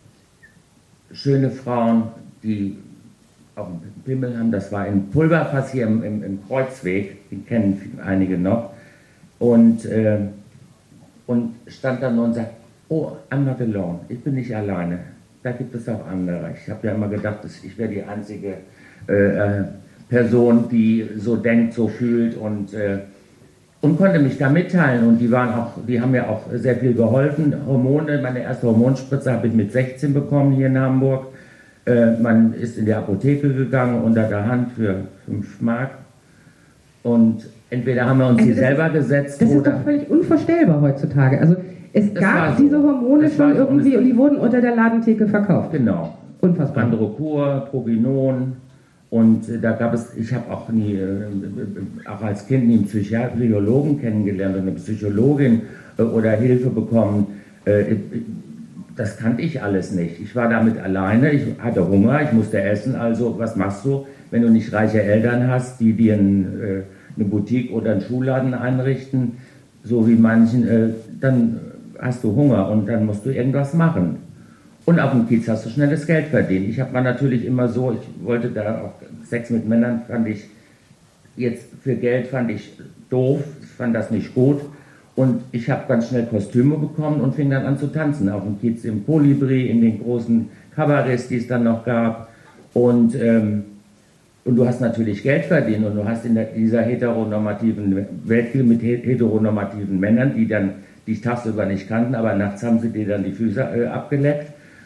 schöne Frauen, die auch einen Pimmel haben. Das war in Pulverfass hier im, im, im Kreuzweg, den kennen einige noch. Und, äh, und stand dann und sagt, oh, I'm not alone, ich bin nicht alleine, da gibt es auch andere. Ich habe ja immer gedacht, ich wäre die einzige äh, Person, die so denkt, so fühlt und, äh, und konnte mich da mitteilen. Und die, waren auch, die haben mir auch sehr viel geholfen. Hormone, meine erste Hormonspritze habe ich mit sechzehn bekommen hier in Hamburg. Äh, man ist in die Apotheke gegangen, unter der Hand für fünf Mark. Und entweder haben wir uns also die selber gesetzt das oder... Das ist doch völlig unvorstellbar heutzutage. Also es das gab so. diese Hormone das schon so. irgendwie und, und die wurden unter der Ladentheke verkauft. Genau. Unfassbar. Androcur, Proginon und äh, da gab es, ich habe auch nie, äh, auch als Kind nie einen Psychologen kennengelernt oder eine Psychologin äh, oder Hilfe bekommen. Äh, das kannte ich alles nicht. Ich war damit alleine, ich hatte Hunger, ich musste essen, also was machst du, wenn du nicht reiche Eltern hast, die dir ein, äh, eine Boutique oder einen Schuhladen einrichten, so wie manchen, äh, dann hast du Hunger und dann musst du irgendwas machen. Und auf dem Kiez hast du schnelles Geld verdient. Ich habe mal natürlich immer so, ich wollte da auch Sex mit Männern, fand ich jetzt für Geld fand ich doof, ich fand das nicht gut. Und ich habe ganz schnell Kostüme bekommen und fing dann an zu tanzen auf dem Kiez im Kolibri, in den großen Kabarets, die es dann noch gab. Und, ähm, und du hast natürlich Geld verdient und du hast in der, dieser heteronormativen Welt mit heteronormativen Männern, die dann dich tagsüber nicht kannten, aber nachts haben sie dir dann die Füße äh, abgeleckt.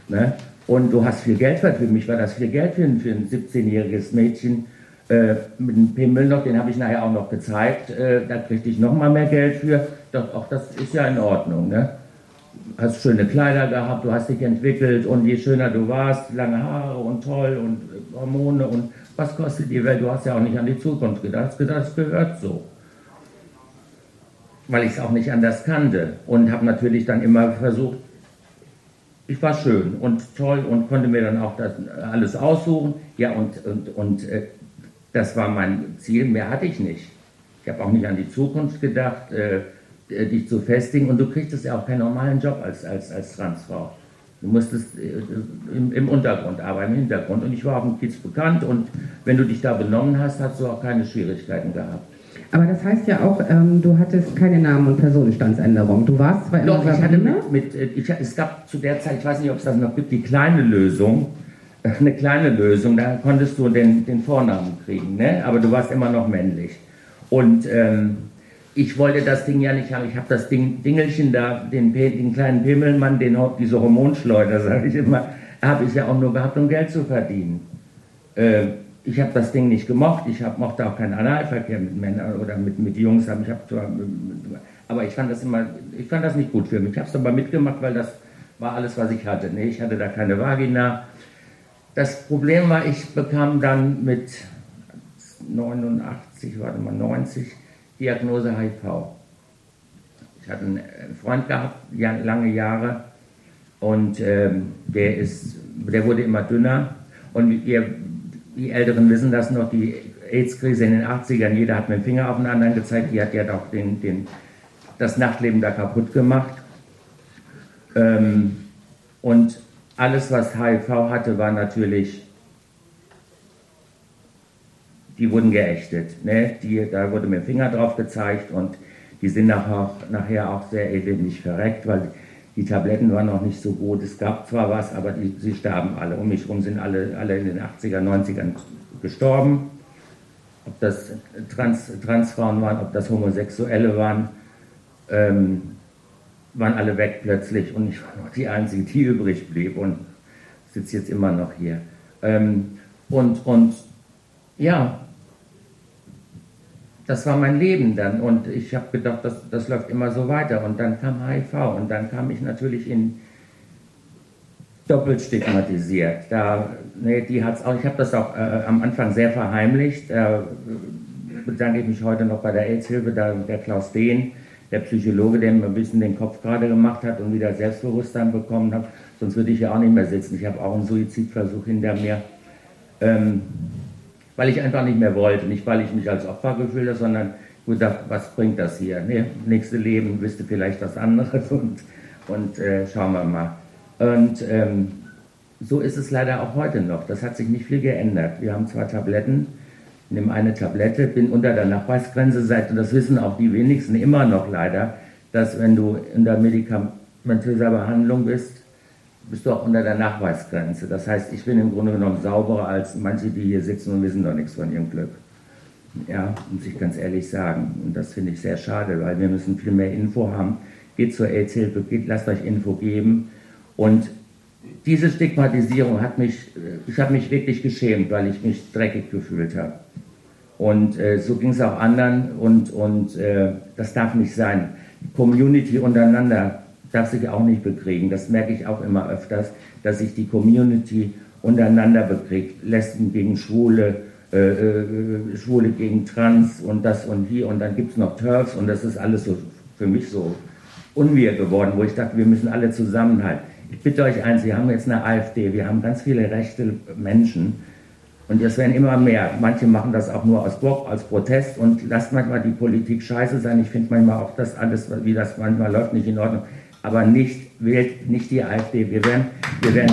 Ne? Und du hast viel Geld verdient. Für mich war das viel Geld für ein, für ein siebzehnjähriges Mädchen. Äh, mit dem Pimmel noch, den habe ich nachher auch noch gezeigt. Äh, da kriegte ich noch mal mehr Geld für. Doch auch das ist ja in Ordnung. Ne? Hast schöne Kleider gehabt, du hast dich entwickelt und je schöner du warst, lange Haare und toll und Hormone und was kostet die Welt? Du hast ja auch nicht an die Zukunft gedacht. Das gehört so. Weil ich es auch nicht anders kannte und habe natürlich dann immer versucht, ich war schön und toll und konnte mir dann auch das alles aussuchen. Ja, und, und, und äh, das war mein Ziel, mehr hatte ich nicht. Ich habe auch nicht an die Zukunft gedacht, äh, dich zu festigen, und du kriegtest ja auch keinen normalen Job als, als, als Transfrau. Du musstest äh, im, im Untergrund arbeiten, im Hintergrund, und ich war auf dem Kiez bekannt, und wenn du dich da benommen hast, hast du auch keine Schwierigkeiten gehabt. Aber das heißt ja auch, ähm, du hattest keine Namen- und Personenstandsänderung. Du warst zwar immer Doch, ich hatte mit, mit ich, es gab zu der Zeit, ich weiß nicht, ob es das noch gibt, die kleine Lösung, eine kleine Lösung, da konntest du den, den Vornamen kriegen, ne? Aber du warst immer noch männlich. Und ähm, ich wollte das Ding ja nicht haben. Ich habe das Ding, Dingelchen da, den, den kleinen Pimmelmann, den, diese Hormonschleuder, sage ich immer, habe ich ja auch nur gehabt, um Geld zu verdienen. Äh, ich habe das Ding nicht gemocht. Ich hab, mochte auch keinen Analverkehr mit Männern oder mit, mit Jungs. Ich hab, aber ich fand das immer, ich fand das nicht gut für mich. Ich habe es aber mitgemacht, weil das war alles, was ich hatte. Nee, ich hatte da keine Vagina. Das Problem war, ich bekam dann mit neunundachtzig, warte mal, neunzig, Diagnose H I V. Ich hatte einen Freund gehabt, lange Jahre, und ähm, der, ist, der wurde immer dünner. Und ihr, die Älteren wissen das noch, die AIDS-Krise in den achtzigern, jeder hat mit dem Finger auf den anderen gezeigt, die hat ja doch den, den, das Nachtleben da kaputt gemacht. Ähm, und alles, was H I V hatte, war natürlich, die wurden geächtet. Ne? Die, da wurde mit dem Finger drauf gezeigt, und die sind nachher, nachher auch sehr elendig verreckt, weil die Tabletten waren noch nicht so gut. Es gab zwar was, aber die, sie starben alle. Um mich herum sind alle, alle in den achtzigern, neunzigern gestorben. Ob das Trans, Transfrauen waren, ob das Homosexuelle waren, ähm, waren alle weg plötzlich, und ich war noch die Einzige, die übrig blieb, und sitze jetzt immer noch hier. Ähm, und, und ja, das war mein Leben dann, und ich habe gedacht, das, das läuft immer so weiter, und dann kam H I V, und dann kam ich natürlich in doppelt stigmatisiert. Da, nee, die hat's auch, ich habe das auch äh, am Anfang sehr verheimlicht, da bedanke ich mich heute noch bei der AIDS-Hilfe, da, der Klaus Dehn, der Psychologe, der mir ein bisschen den Kopf gerade gemacht hat und wieder Selbstbewusstsein bekommen hat, sonst würde ich ja auch nicht mehr sitzen. Ich habe auch einen Suizidversuch hinter mir. Ähm, weil ich einfach nicht mehr wollte, nicht weil ich mich als Opfer gefühlt habe, sondern ich dachte, was bringt das hier? Nee, nächste Leben wüsste vielleicht was anderes, und, und äh, schauen wir mal. Und ähm, so ist es leider auch heute noch. Das hat sich nicht viel geändert. Wir haben zwar Tabletten, ich nehme eine Tablette, bin unter der Nachweisgrenze seit, und das wissen auch die wenigsten immer noch leider, dass wenn du in der medikamentöser Behandlung bist, bist du auch unter der Nachweisgrenze. Das heißt, ich bin im Grunde genommen sauberer als manche, die hier sitzen und wissen doch nichts von ihrem Glück. Ja, muss ich ganz ehrlich sagen. Und das finde ich sehr schade, weil wir müssen viel mehr Info haben. Geht zur AIDS-Hilfe, geht, lasst euch Info geben. Und diese Stigmatisierung hat mich, ich habe mich wirklich geschämt, weil ich mich dreckig gefühlt habe. Und äh, so ging es auch anderen, und, und äh, das darf nicht sein. Die Community untereinander darf sich auch nicht bekriegen. Das merke ich auch immer öfters, dass sich die Community untereinander bekriegt. Lesben gegen Schwule, äh, äh, Schwule gegen Trans und das und hier, und dann gibt es noch TERFs, und das ist alles so für mich so unwirr geworden, wo ich dachte, wir müssen alle zusammenhalten. Ich bitte euch eins, wir haben jetzt eine AfD, wir haben ganz viele rechte Menschen, und es werden immer mehr. Manche machen das auch nur aus Bock, als Protest, und lasst manchmal die Politik scheiße sein. Ich finde manchmal auch das alles, wie das manchmal läuft, nicht in Ordnung. Aber nicht, wählt nicht die AfD. Wir werden, wir werden,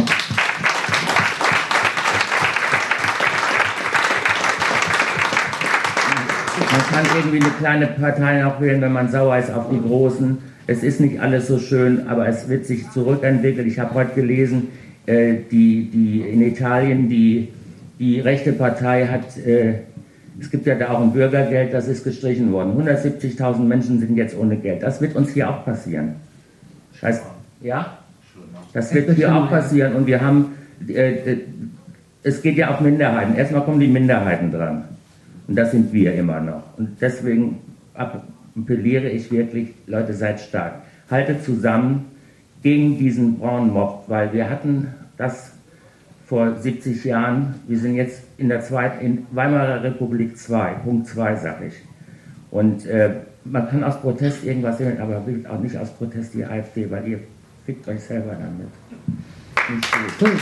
man kann irgendwie eine kleine Partei auch wählen, wenn man sauer ist auf die Großen. Es ist nicht alles so schön, aber es wird sich zurückentwickeln. Ich habe heute gelesen, äh, die, die in Italien, die, die rechte Partei hat, äh, es gibt ja da auch ein Bürgergeld, das ist gestrichen worden. hundertsiebzigtausend Menschen sind jetzt ohne Geld. Das wird uns hier auch passieren. Scheiße. Ja? Das wird hier auch passieren und wir haben, äh, es geht ja auf Minderheiten. Erstmal kommen die Minderheiten dran und das sind wir immer noch. Und deswegen appelliere ich wirklich, Leute, seid stark. Haltet zusammen gegen diesen braunen Mob, weil wir hatten das vor siebzig Jahren, wir sind jetzt in der zweiten, in Weimarer Republik zwei, Punkt zwei, sag ich. Und äh, man kann aus Protest irgendwas sehen, aber wählt auch nicht aus Protest die AfD, weil ihr fickt euch selber damit. Nicht gut. Gut.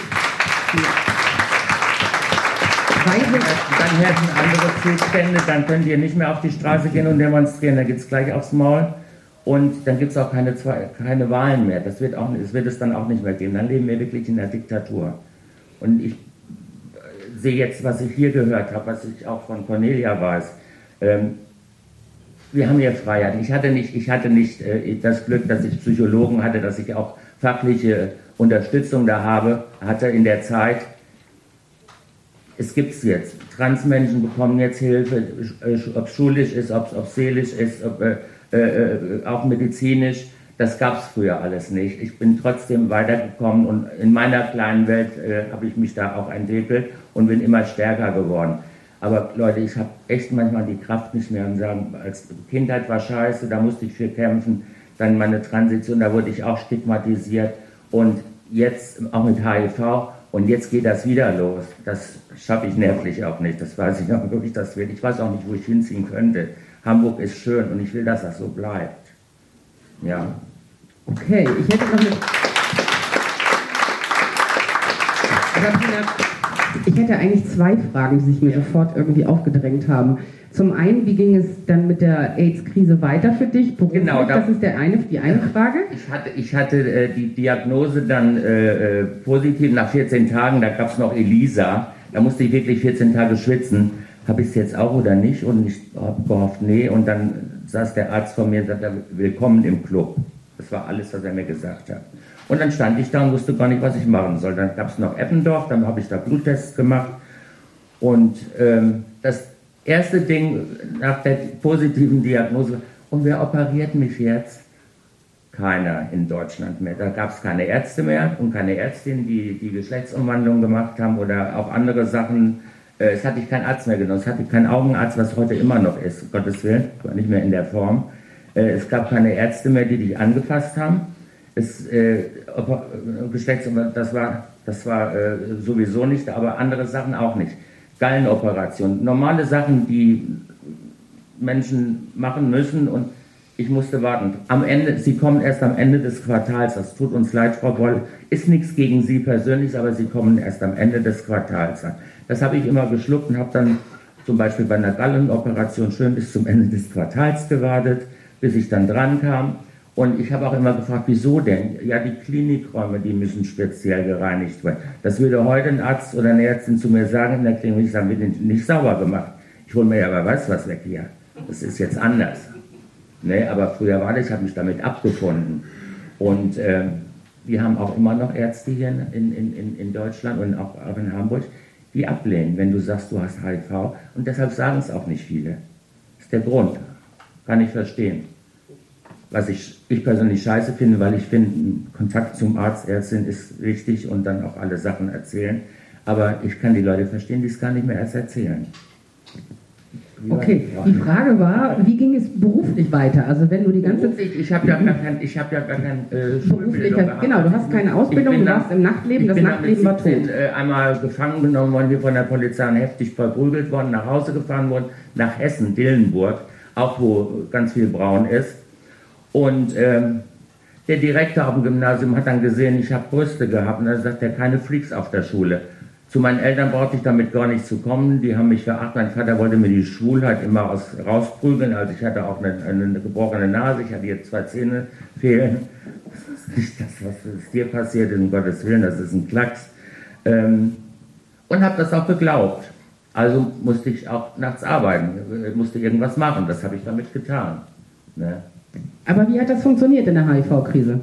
Dann herrschen andere Zustände, dann könnt ihr nicht mehr auf die Straße gehen und demonstrieren, dann gibt es gleich aufs Maul und dann gibt es auch keine, zwei, keine Wahlen mehr. Das wird, auch, das wird es dann auch nicht mehr geben. Dann leben wir wirklich in der Diktatur. Und ich sehe jetzt, was ich hier gehört habe, was ich auch von Cornelia weiß. Ähm, wir haben hier Freiheit. Ich hatte nicht, ich hatte nicht äh, das Glück, dass ich Psychologen hatte, dass ich auch fachliche Unterstützung da habe, hatte in der Zeit. Es gibt es jetzt. Transmenschen bekommen jetzt Hilfe, ob es schulisch ist, ob es seelisch ist, ob, äh, äh, auch medizinisch. Das gab es früher alles nicht. Ich bin trotzdem weitergekommen und in meiner kleinen Welt äh, habe ich mich da auch entwickelt und bin immer stärker geworden. Aber Leute, ich habe echt manchmal die Kraft nicht mehr und sagen, als Kindheit war scheiße, da musste ich für kämpfen. Dann meine Transition, da wurde ich auch stigmatisiert und jetzt auch mit H I V. Und jetzt geht das wieder los. Das schaffe ich nervlich auch nicht. Das weiß ich auch wirklich, das wird. Ich weiß auch nicht, wo ich hinziehen könnte. Hamburg ist schön und ich will, dass das so bleibt. Ja. Okay, ich hätte noch eine. Ich hätte eigentlich zwei Fragen, die sich mir ja. sofort irgendwie aufgedrängt haben. Zum einen, wie ging es dann mit der AIDS-Krise weiter für dich? Beruflich? Genau, da, das ist der eine, die eine Frage. Ich hatte, ich hatte äh, die Diagnose dann äh, positiv nach vierzehn Tagen, da gab es noch Elisa, da musste ich wirklich vierzehn Tage schwitzen. Habe ich es jetzt auch oder nicht? Und ich habe gehofft, nee. Und dann saß der Arzt vor mir und sagte, willkommen im Club. Das war alles, was er mir gesagt hat. Und dann stand ich da und wusste gar nicht, was ich machen soll. Dann gab es noch Eppendorf, dann habe ich da Bluttests gemacht. Und ähm, das erste Ding nach der positiven Diagnose, und wer operiert mich jetzt? Keiner in Deutschland mehr. Da gab es keine Ärzte mehr und keine Ärztinnen, die die Geschlechtsumwandlung gemacht haben oder auch andere Sachen. Äh, es hatte ich keinen Arzt mehr genommen, es hatte keinen Augenarzt, was heute immer noch ist, um Gottes Willen, war nicht mehr in der Form. Äh, es gab keine Ärzte mehr, die dich angefasst haben. Es, äh, Geschlechtsumwandlung, das war, das war äh, sowieso nicht, aber andere Sachen auch nicht. Gallenoperation, normale Sachen, die Menschen machen müssen und ich musste warten. Am Ende, Sie kommen erst am Ende des Quartals, das tut uns leid, Frau Boll, ist nichts gegen Sie persönlich, aber Sie kommen erst am Ende des Quartals an. Das habe ich immer geschluckt und habe dann zum Beispiel bei einer Gallenoperation schön bis zum Ende des Quartals gewartet, bis ich dann dran kam. Und ich habe auch immer gefragt, wieso denn? Ja, die Klinikräume, die müssen speziell gereinigt werden. Das würde heute ein Arzt oder eine Ärztin zu mir sagen, in der Klinik, ich sage, wird den nicht sauber gemacht. Ich hole mir ja aber weiß was weg hier. Das ist jetzt anders. Nee, aber früher war das, ich habe mich damit abgefunden. Und äh, wir haben auch immer noch Ärzte hier in, in, in, in Deutschland und auch, auch in Hamburg, die ablehnen, wenn du sagst, du hast H I V. Und deshalb sagen es auch nicht viele. Das ist der Grund. Kann ich verstehen. Was ich, ich persönlich scheiße finde, weil ich finde, Kontakt zum Arzt, Ärztin ist wichtig und dann auch alle Sachen erzählen. Aber ich kann die Leute verstehen, die es gar nicht mehr erst erzählen. Wie okay, die Frage war, wie ging es beruflich weiter? Also wenn du die ganze Zeit... Ich habe ja gar kein, ich habe ja gar kein äh, Schulbildung gehabt. Genau, du hast keine Ausbildung, du warst im Nachtleben, das Nachtleben war tot. Ich bin äh, einmal gefangen genommen worden, hier von der Polizei und heftig verprügelt worden, nach Hause gefahren worden, nach Hessen, Dillenburg, auch wo ganz viel braun ist. Und ähm, der Direktor auf dem Gymnasium hat dann gesehen, ich habe Brüste gehabt und dann sagt er, keine Freaks auf der Schule. Zu meinen Eltern brauchte ich damit gar nicht zu kommen, die haben mich verachtet. Mein Vater wollte mir die Schwulheit immer aus, rausprügeln, also ich hatte auch eine, eine gebrochene Nase, ich hatte jetzt zwei Zähne fehlen. Das ist nicht das, was dir passiert, um Gottes Willen, das ist ein Klacks. Ähm, und habe das auch geglaubt. Also musste ich auch nachts arbeiten, musste irgendwas machen, das habe ich damit getan. Ne? Aber wie hat das funktioniert in der H I V-Krise?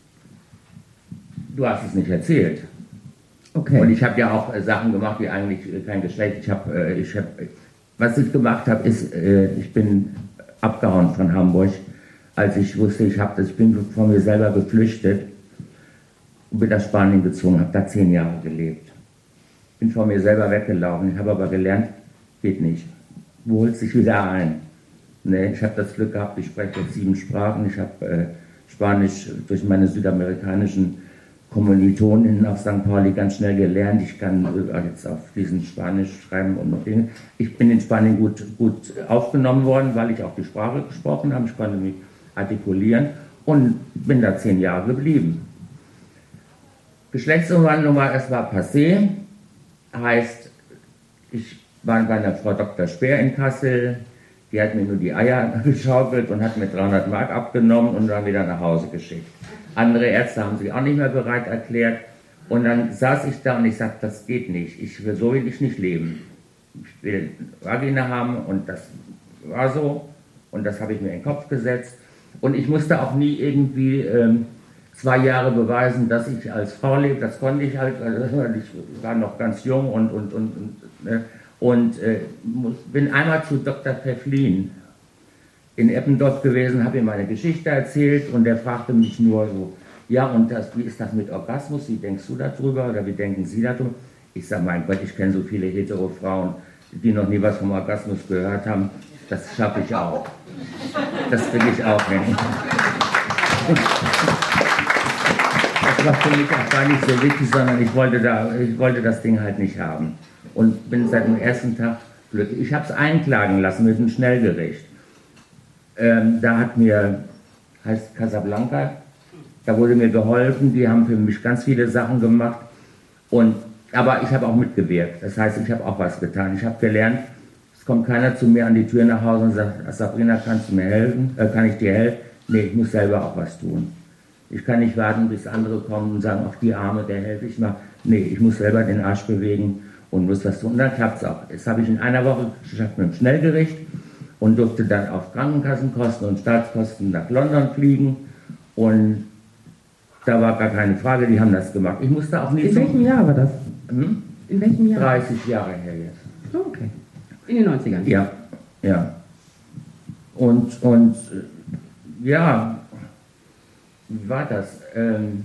Du hast es nicht erzählt. Okay. Und ich habe ja auch äh, Sachen gemacht, die eigentlich äh, kein Geschlecht. Ich habe, äh, ich hab, was ich gemacht habe, ist, äh, ich bin abgehauen von Hamburg, als ich wusste, ich habe das, ich bin von mir selber geflüchtet. und bin nach Spanien gezogen, habe da zehn Jahre gelebt. Bin von mir selber weggelaufen, ich habe aber gelernt, geht nicht. Wo holst dich wieder ein? Nee, ich habe das Glück gehabt, ich spreche jetzt sieben Sprachen, ich habe äh, Spanisch durch meine südamerikanischen Kommilitonen auf Sankt Pauli ganz schnell gelernt. Ich kann äh, jetzt auf diesen Spanisch schreiben und noch Dinge. Ich bin in Spanien gut, gut aufgenommen worden, weil ich auch die Sprache gesprochen habe. Ich konnte mich artikulieren und bin da zehn Jahre geblieben. Geschlechtsumwandlung war, es war passé, heißt, ich war bei einer Frau Doktor Speer in Kassel, die hat mir nur die Eier geschaukelt und hat mir dreihundert Mark abgenommen und dann wieder nach Hause geschickt. Andere Ärzte haben sich auch nicht mehr bereit erklärt und dann saß ich da und ich sagte, das geht nicht, ich, so will ich nicht leben. Ich will Vagina haben und das war so und das habe ich mir in den Kopf gesetzt und ich musste auch nie irgendwie ähm, zwei Jahre beweisen, dass ich als Frau lebe, das konnte ich halt, also ich war noch ganz jung und, und, und, und, ne, und äh, bin einmal zu Doktor Pfefflin in Eppendorf gewesen, habe ihm meine Geschichte erzählt und der fragte mich nur so, ja und das, wie ist das mit Orgasmus, wie denkst du darüber oder wie denken Sie darüber? Ich sage, mein Gott, ich kenne so viele hetero Frauen, die noch nie was vom Orgasmus gehört haben, das schaffe ich auch. Das kriege ich auch hin. Das war für mich auch gar nicht so wichtig, sondern ich wollte, da, ich wollte das Ding halt nicht haben. Und bin seit dem ersten Tag glücklich. Ich habe es einklagen lassen mit einem Schnellgericht. Ähm, da hat mir, heißt Casablanca, da wurde mir geholfen, die haben für mich ganz viele Sachen gemacht. Und, aber ich habe auch mitgewirkt, das heißt, ich habe auch was getan. Ich habe gelernt, es kommt keiner zu mir an die Tür nach Hause und sagt, Sabrina, kannst du mir helfen? Äh, kann ich dir helfen? Nee, ich muss selber auch was tun. Ich kann nicht warten, bis andere kommen und sagen, ach die Arme, der helfe ich mal. Nee, ich muss selber den Arsch bewegen und muss was tun. Und dann klappt es auch. Das habe ich in einer Woche geschafft mit dem Schnellgericht und durfte dann auf Krankenkassenkosten und Staatskosten nach London fliegen. Und da war gar keine Frage, die haben das gemacht. Ich musste auch nicht. In welchem Jahr war das? Hm? In welchem Jahr? dreißig Jahre her jetzt. Oh, okay. In den neunzigern? Ja, ja. Und, und ja, wie war das? Ähm,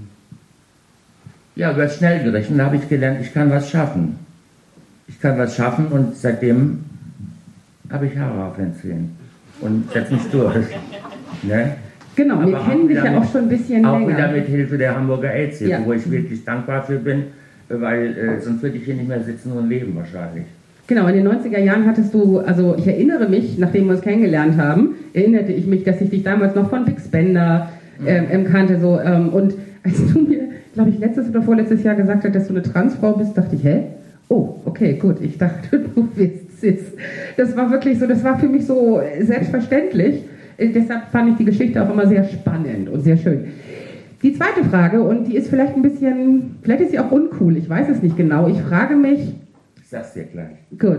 ja, über das Schnellgericht. Und da habe ich gelernt, ich kann was schaffen. Ich kann was schaffen und seitdem habe ich Haare auf den Zähnen. Und setze mich durch. Ne? Genau, Aber wir kennen dich ja mit, auch schon ein bisschen auch länger. Auch wieder mit Hilfe der Hamburger AIDS-Hilfe, ja. wo ich wirklich dankbar für bin, weil äh, sonst würde ich hier nicht mehr sitzen und leben wahrscheinlich. Genau, in den neunziger Jahren hattest du, also ich erinnere mich, nachdem wir uns kennengelernt haben, erinnerte ich mich, dass ich dich damals noch von Big Spender ähm, kannte. So, ähm, und als du mir, glaube ich, letztes oder vorletztes Jahr gesagt hast, dass du eine Transfrau bist, dachte ich, hä? Oh, okay, gut, ich dachte, du bist cis. Das war wirklich so, das war für mich so selbstverständlich. Deshalb fand ich die Geschichte auch immer sehr spannend und sehr schön. Die zweite Frage, und die ist vielleicht ein bisschen, vielleicht ist sie auch uncool, ich weiß es nicht genau. Ich frage mich... Ich sag's dir gleich. Gut.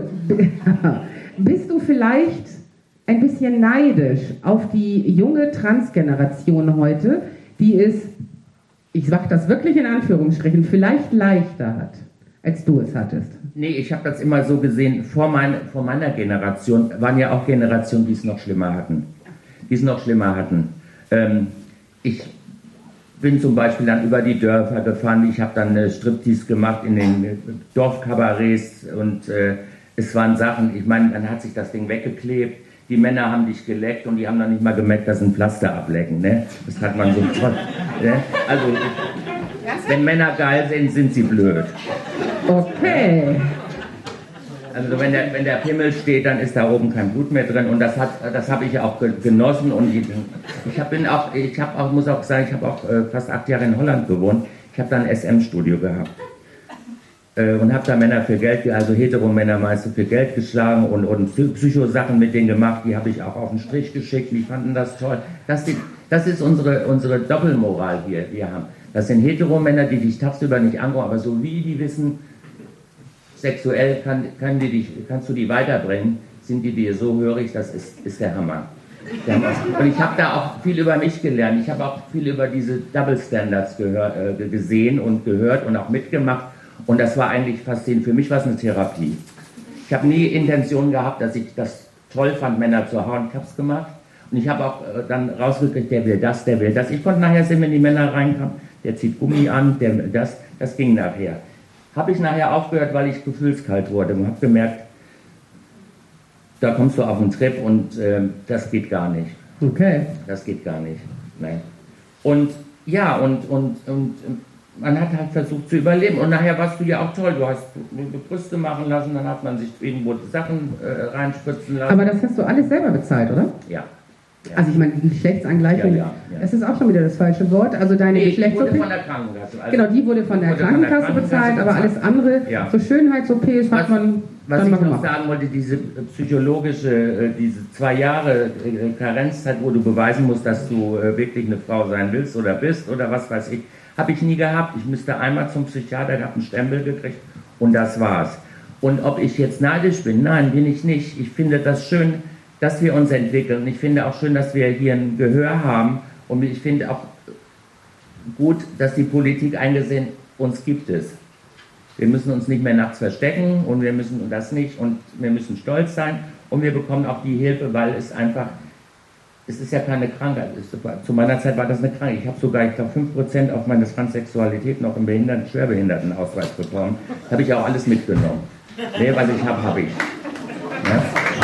Bist du vielleicht ein bisschen neidisch auf die junge Transgeneration heute, die es, ich sage das wirklich in Anführungsstrichen, vielleicht leichter hat, als du es hattest? Nee, ich habe das immer so gesehen, vor, mein, vor meiner Generation waren ja auch Generationen, die es noch schlimmer hatten. Die es noch schlimmer hatten. Ähm, ich bin zum Beispiel dann über die Dörfer gefahren, ich habe dann äh, Striptease gemacht in den äh, Dorfkabarets und äh, es waren Sachen, ich meine, dann hat sich das Ding weggeklebt, die Männer haben dich geleckt und die haben dann nicht mal gemerkt, dass sie ein Pflaster ablecken, ne? Das hat man so toll, ne? Also, wenn Männer geil sind, sind sie blöd. Okay. Also wenn der, wenn der Pimmel steht, dann ist da oben kein Blut mehr drin und das hat, das habe ich auch genossen und ich, ich hab, bin auch, ich habe auch, muss auch sagen, ich habe auch äh, fast acht Jahre in Holland gewohnt. Ich habe da ein S M-Studio gehabt äh, und habe da Männer für Geld, also Hetero-Männer meistens für Geld geschlagen und, und Psychosachen mit denen gemacht. Die habe ich auch auf den Strich geschickt. Die fanden das toll. Das, die, das ist unsere, unsere Doppelmoral hier, die wir haben. Das sind Hetero-Männer, die dich tagsüber nicht angucken, aber so wie die wissen, sexuell kann, kann die dich, kannst du die weiterbringen, sind die dir so hörig, das ist, ist der Hammer. Der Hammer. Und ich habe da auch viel über mich gelernt. Ich habe auch viel über diese Double Standards gehör, äh, gesehen und gehört und auch mitgemacht. Und das war eigentlich faszinierend. Für mich war es eine Therapie. Ich habe nie Intention gehabt, dass ich das toll fand, Männer zu hauen. Ich habe es gemacht. Und ich habe auch äh, dann rausgekriegt, der will das, der will das. Ich konnte nachher sehen, wenn die Männer reinkamen, der zieht Gummi an, der, das, das ging nachher. Habe ich nachher aufgehört, weil ich gefühlskalt wurde und habe gemerkt, da kommst du auf den Trip und äh, das geht gar nicht. Okay. Das geht gar nicht. Nein. Und ja, und, und, und man hat halt versucht zu überleben. Und nachher warst du ja auch toll. Du hast Brüste machen lassen, dann hat man sich irgendwo Sachen äh, reinspritzen lassen. Aber das hast du alles selber bezahlt, oder? Ja. Ja. Also ich meine, die Geschlechtsangleichung, Ja, ja, ja. das ist auch schon wieder das falsche Wort. Also deine Nee, die wurde Geschlechts-O P. von der Krankenkasse. Also Genau, die wurde von der wurde von Krankenkasse der Krankenkasse bezahlt, aber alles bezahlt. andere, Ja. so Schönheits-O Ps hat Was, man was dann ich mal noch gemacht. sagen wollte, diese psychologische, äh, diese zwei Jahre äh, Karenzzeit, wo du beweisen musst, dass du äh, wirklich eine Frau sein willst oder bist oder was weiß ich, habe ich nie gehabt. Ich müsste einmal zum Psychiater, ich habe einen Stempel gekriegt und das war's. Und ob ich jetzt neidisch bin, nein, bin ich nicht. Ich finde das schön, dass wir uns entwickeln. Und ich finde auch schön, dass wir hier ein Gehör haben. Und ich finde auch gut, dass die Politik eingesehen, uns gibt es. Wir müssen uns nicht mehr nachts verstecken und wir müssen das nicht und wir müssen stolz sein und wir bekommen auch die Hilfe, weil es einfach, es ist ja keine Krankheit. Es, zu meiner Zeit war das eine Krankheit. Ich habe sogar, ich glaube, fünf Prozent auf meine Transsexualität noch im Behinderten, Schwerbehindertenausweis bekommen. Das habe ich auch alles mitgenommen. Nee, was ich habe, habe ich. Ja?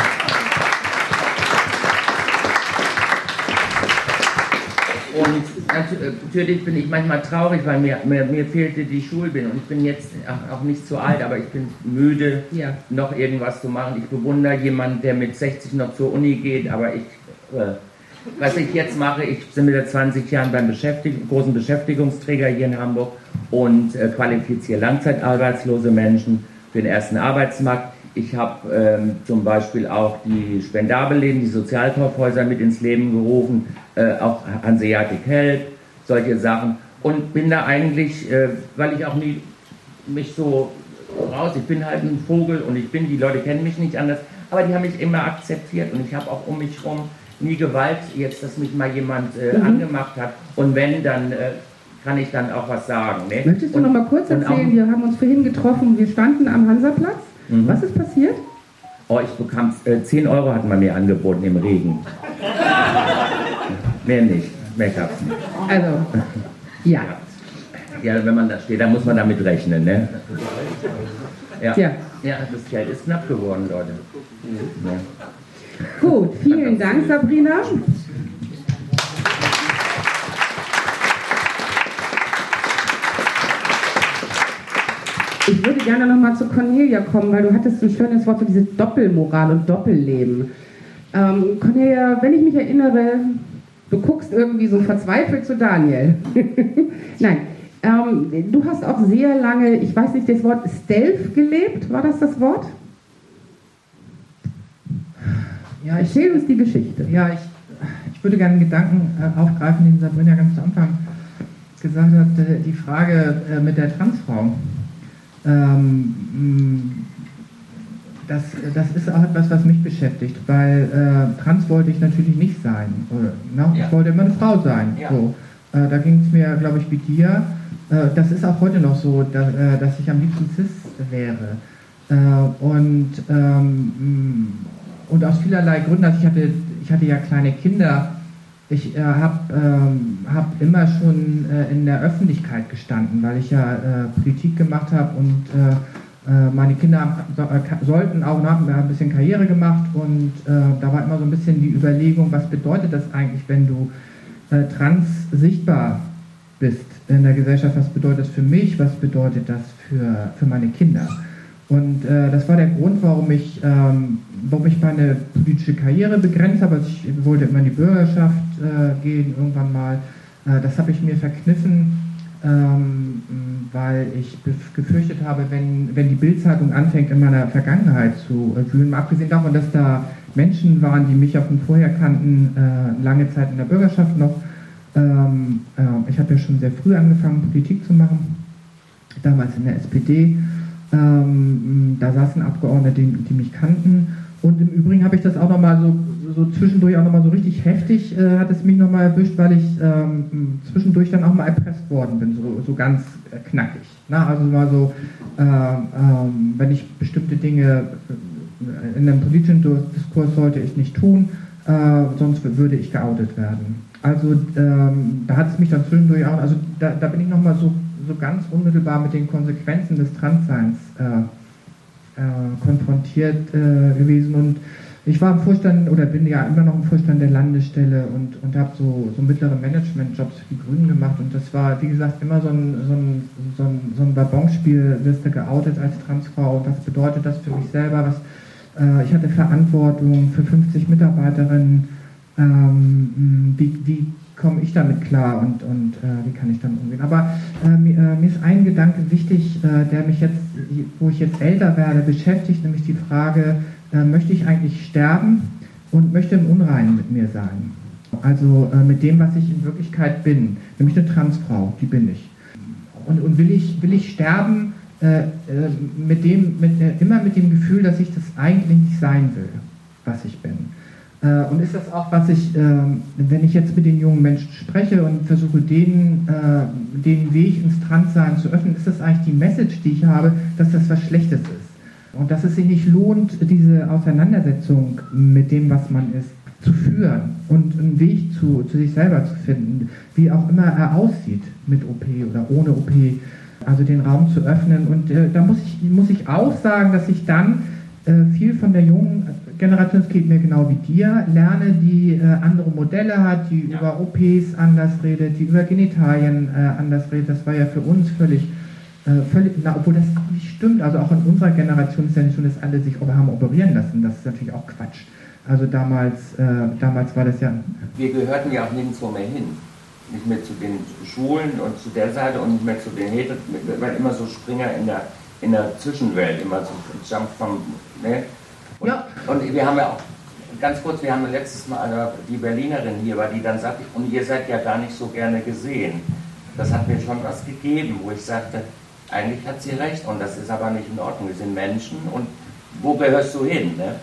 Und natürlich bin ich manchmal traurig, weil mir, mir, mir fehlte die Schulbildung. Und ich bin jetzt auch, auch nicht zu alt, aber ich bin müde, Ja. noch irgendwas zu machen. Ich bewundere jemanden, der mit sechzig noch zur Uni geht, aber ich, äh, was ich jetzt mache, ich bin mit zwanzig Jahren beim Beschäftig- großen Beschäftigungsträger hier in Hamburg und äh, qualifiziere langzeitarbeitslose Menschen für den ersten Arbeitsmarkt. Ich habe ähm, zum Beispiel auch die Spendabelläden, die Sozialkaufhäuser mit ins Leben gerufen, äh, auch Hanseatic Help, solche Sachen. Und bin da eigentlich, äh, weil ich auch nie mich so raus, ich bin halt ein Vogel und ich bin, die Leute kennen mich nicht anders, aber die haben mich immer akzeptiert und ich habe auch um mich herum nie Gewalt, jetzt, dass mich mal jemand äh, mhm. angemacht hat. Und wenn, dann äh, kann ich dann auch was sagen. Ne? Möchtest du und, noch mal kurz erzählen, wir haben uns vorhin getroffen, wir standen am Hansaplatz. Mhm. Was ist passiert? Oh, ich bekam äh, zehn Euro hat man mir angeboten im Regen. Mehr nicht, mehr gab's nicht. Also, ja. Ja, wenn man da steht, dann muss man damit rechnen, ne? Ja, ja. ja, das Geld ist knapp geworden, Leute. Ja. Gut, vielen Dank, Sabrina. Ich würde gerne noch mal zu Cornelia kommen, weil du hattest ein schönes Wort, so diese Doppelmoral und Doppelleben. Ähm, Cornelia, wenn ich mich erinnere, du guckst irgendwie so verzweifelt zu Daniel. Nein, ähm, du hast auch sehr lange, ich weiß nicht, das Wort Stealth gelebt, war das das Wort? Ja, ich, Erzähl uns die Geschichte. Ja, ich, ich würde gerne einen Gedanken äh, aufgreifen, den Sabrina ganz zu Anfang gesagt hat, äh, die Frage äh, mit der Transfrau. Ähm, das, das ist auch etwas, was mich beschäftigt, weil äh, trans wollte ich natürlich nicht sein. Oder, ne? Ja. Ich wollte immer eine Frau sein. Ja. So. Äh, da ging es mir, glaube ich, wie dir. Äh, das ist auch heute noch so, da, äh, dass ich am liebsten cis wäre. Äh, und, ähm, und aus vielerlei Gründen, also ich hatte, ich hatte ja kleine Kinder. Ich äh, habe ähm, hab immer schon äh, in der Öffentlichkeit gestanden, weil ich ja äh, Politik gemacht habe und äh, äh, meine Kinder so, äh, sollten auch noch ein bisschen Karriere gemacht und äh, da war immer so ein bisschen die Überlegung, was bedeutet das eigentlich, wenn du äh, trans sichtbar bist in der Gesellschaft, was bedeutet das für mich, was bedeutet das für, für meine Kinder? Und äh, das war der Grund, warum ich, ähm, warum ich meine politische Karriere begrenzt habe. Also ich wollte immer in die Bürgerschaft äh, gehen, irgendwann mal. Äh, das habe ich mir verkniffen, ähm, weil ich befürchtet habe, wenn, wenn die Bild-Zeitung anfängt, in meiner Vergangenheit zu äh, wühlen, mal abgesehen davon, dass da Menschen waren, die mich auch von vorher kannten, äh, lange Zeit in der Bürgerschaft noch. Ähm, äh, ich habe ja schon sehr früh angefangen, Politik zu machen, damals in der S P D. Ähm, da saßen Abgeordnete, die, die mich kannten. Und im Übrigen habe ich das auch nochmal so, so zwischendurch auch nochmal so richtig heftig, äh, hat es mich nochmal erwischt, weil ich ähm, zwischendurch dann auch mal erpresst worden bin, so, so ganz äh, knackig. Na, also mal so, äh, ähm, wenn ich bestimmte Dinge in einem politischen Diskurs sollte ich nicht tun, äh, sonst würde ich geoutet werden. Also ähm, da hat es mich dann zwischendurch auch, also da, da bin ich nochmal so, so ganz unmittelbar mit den Konsequenzen des Transseins äh, äh, konfrontiert äh, gewesen und ich war im Vorstand oder bin ja immer noch im Vorstand der Landesstelle und, und habe so, so mittlere Managementjobs für die Grünen gemacht und das war, wie gesagt, immer so ein, so ein, so ein, so ein Wabonspiel, wirst du geoutet als Transfrau und was bedeutet das für mich selber, was, äh, ich hatte Verantwortung für fünfzig Mitarbeiterinnen, ähm, wie, wie komme ich damit klar und, und äh, wie kann ich damit umgehen. Aber äh, mir, äh, mir ist ein Gedanke wichtig, äh, der mich jetzt, wo ich jetzt älter werde, beschäftigt, nämlich die Frage, äh, möchte ich eigentlich sterben und möchte im Unreinen mit mir sein? Also äh, mit dem, was ich in Wirklichkeit bin, nämlich eine Transfrau, die bin ich. Und, und will ich, will ich sterben äh, äh, mit dem, mit, äh, immer mit dem Gefühl, dass ich das eigentlich nicht sein will, was ich bin. Und ist das auch, was ich, wenn ich jetzt mit den jungen Menschen spreche und versuche, denen den Weg ins Transsein zu öffnen, ist das eigentlich die Message, die ich habe, dass das was Schlechtes ist. Und dass es sich nicht lohnt, diese Auseinandersetzung mit dem, was man ist, zu führen und einen Weg zu, zu sich selber zu finden, wie auch immer er aussieht, mit O P oder ohne O P, also den Raum zu öffnen. Und äh, da muss ich, muss ich auch sagen, dass ich dann äh, viel von der jungen Generation, es geht mir genau wie dir, lerne, die äh, andere Modelle hat, die ja. über O Ps anders redet, die über Genitalien äh, anders redet. Das war ja für uns völlig, äh, völlig, na, obwohl das auch nicht stimmt. Also auch in unserer Generation ist ja nicht so, dass alle sich haben operieren lassen. Das ist natürlich auch Quatsch. Also damals, äh, damals war das ja... Wir gehörten ja auch nirgendwo mehr hin. Nicht mehr zu den Schulen und zu der Seite und nicht mehr zu den Hetero, weil immer so Springer in der, in der Zwischenwelt, immer so Jump vom... Ne? Und, ja. und wir haben ja auch, ganz kurz, wir haben letztes Mal eine, die Berlinerin hier war, die dann sagte, und ihr seid ja gar nicht so gerne gesehen. Das hat mir schon was gegeben, wo ich sagte, eigentlich hat sie recht und das ist aber nicht in Ordnung. Wir sind Menschen und wo gehörst du hin? Ne?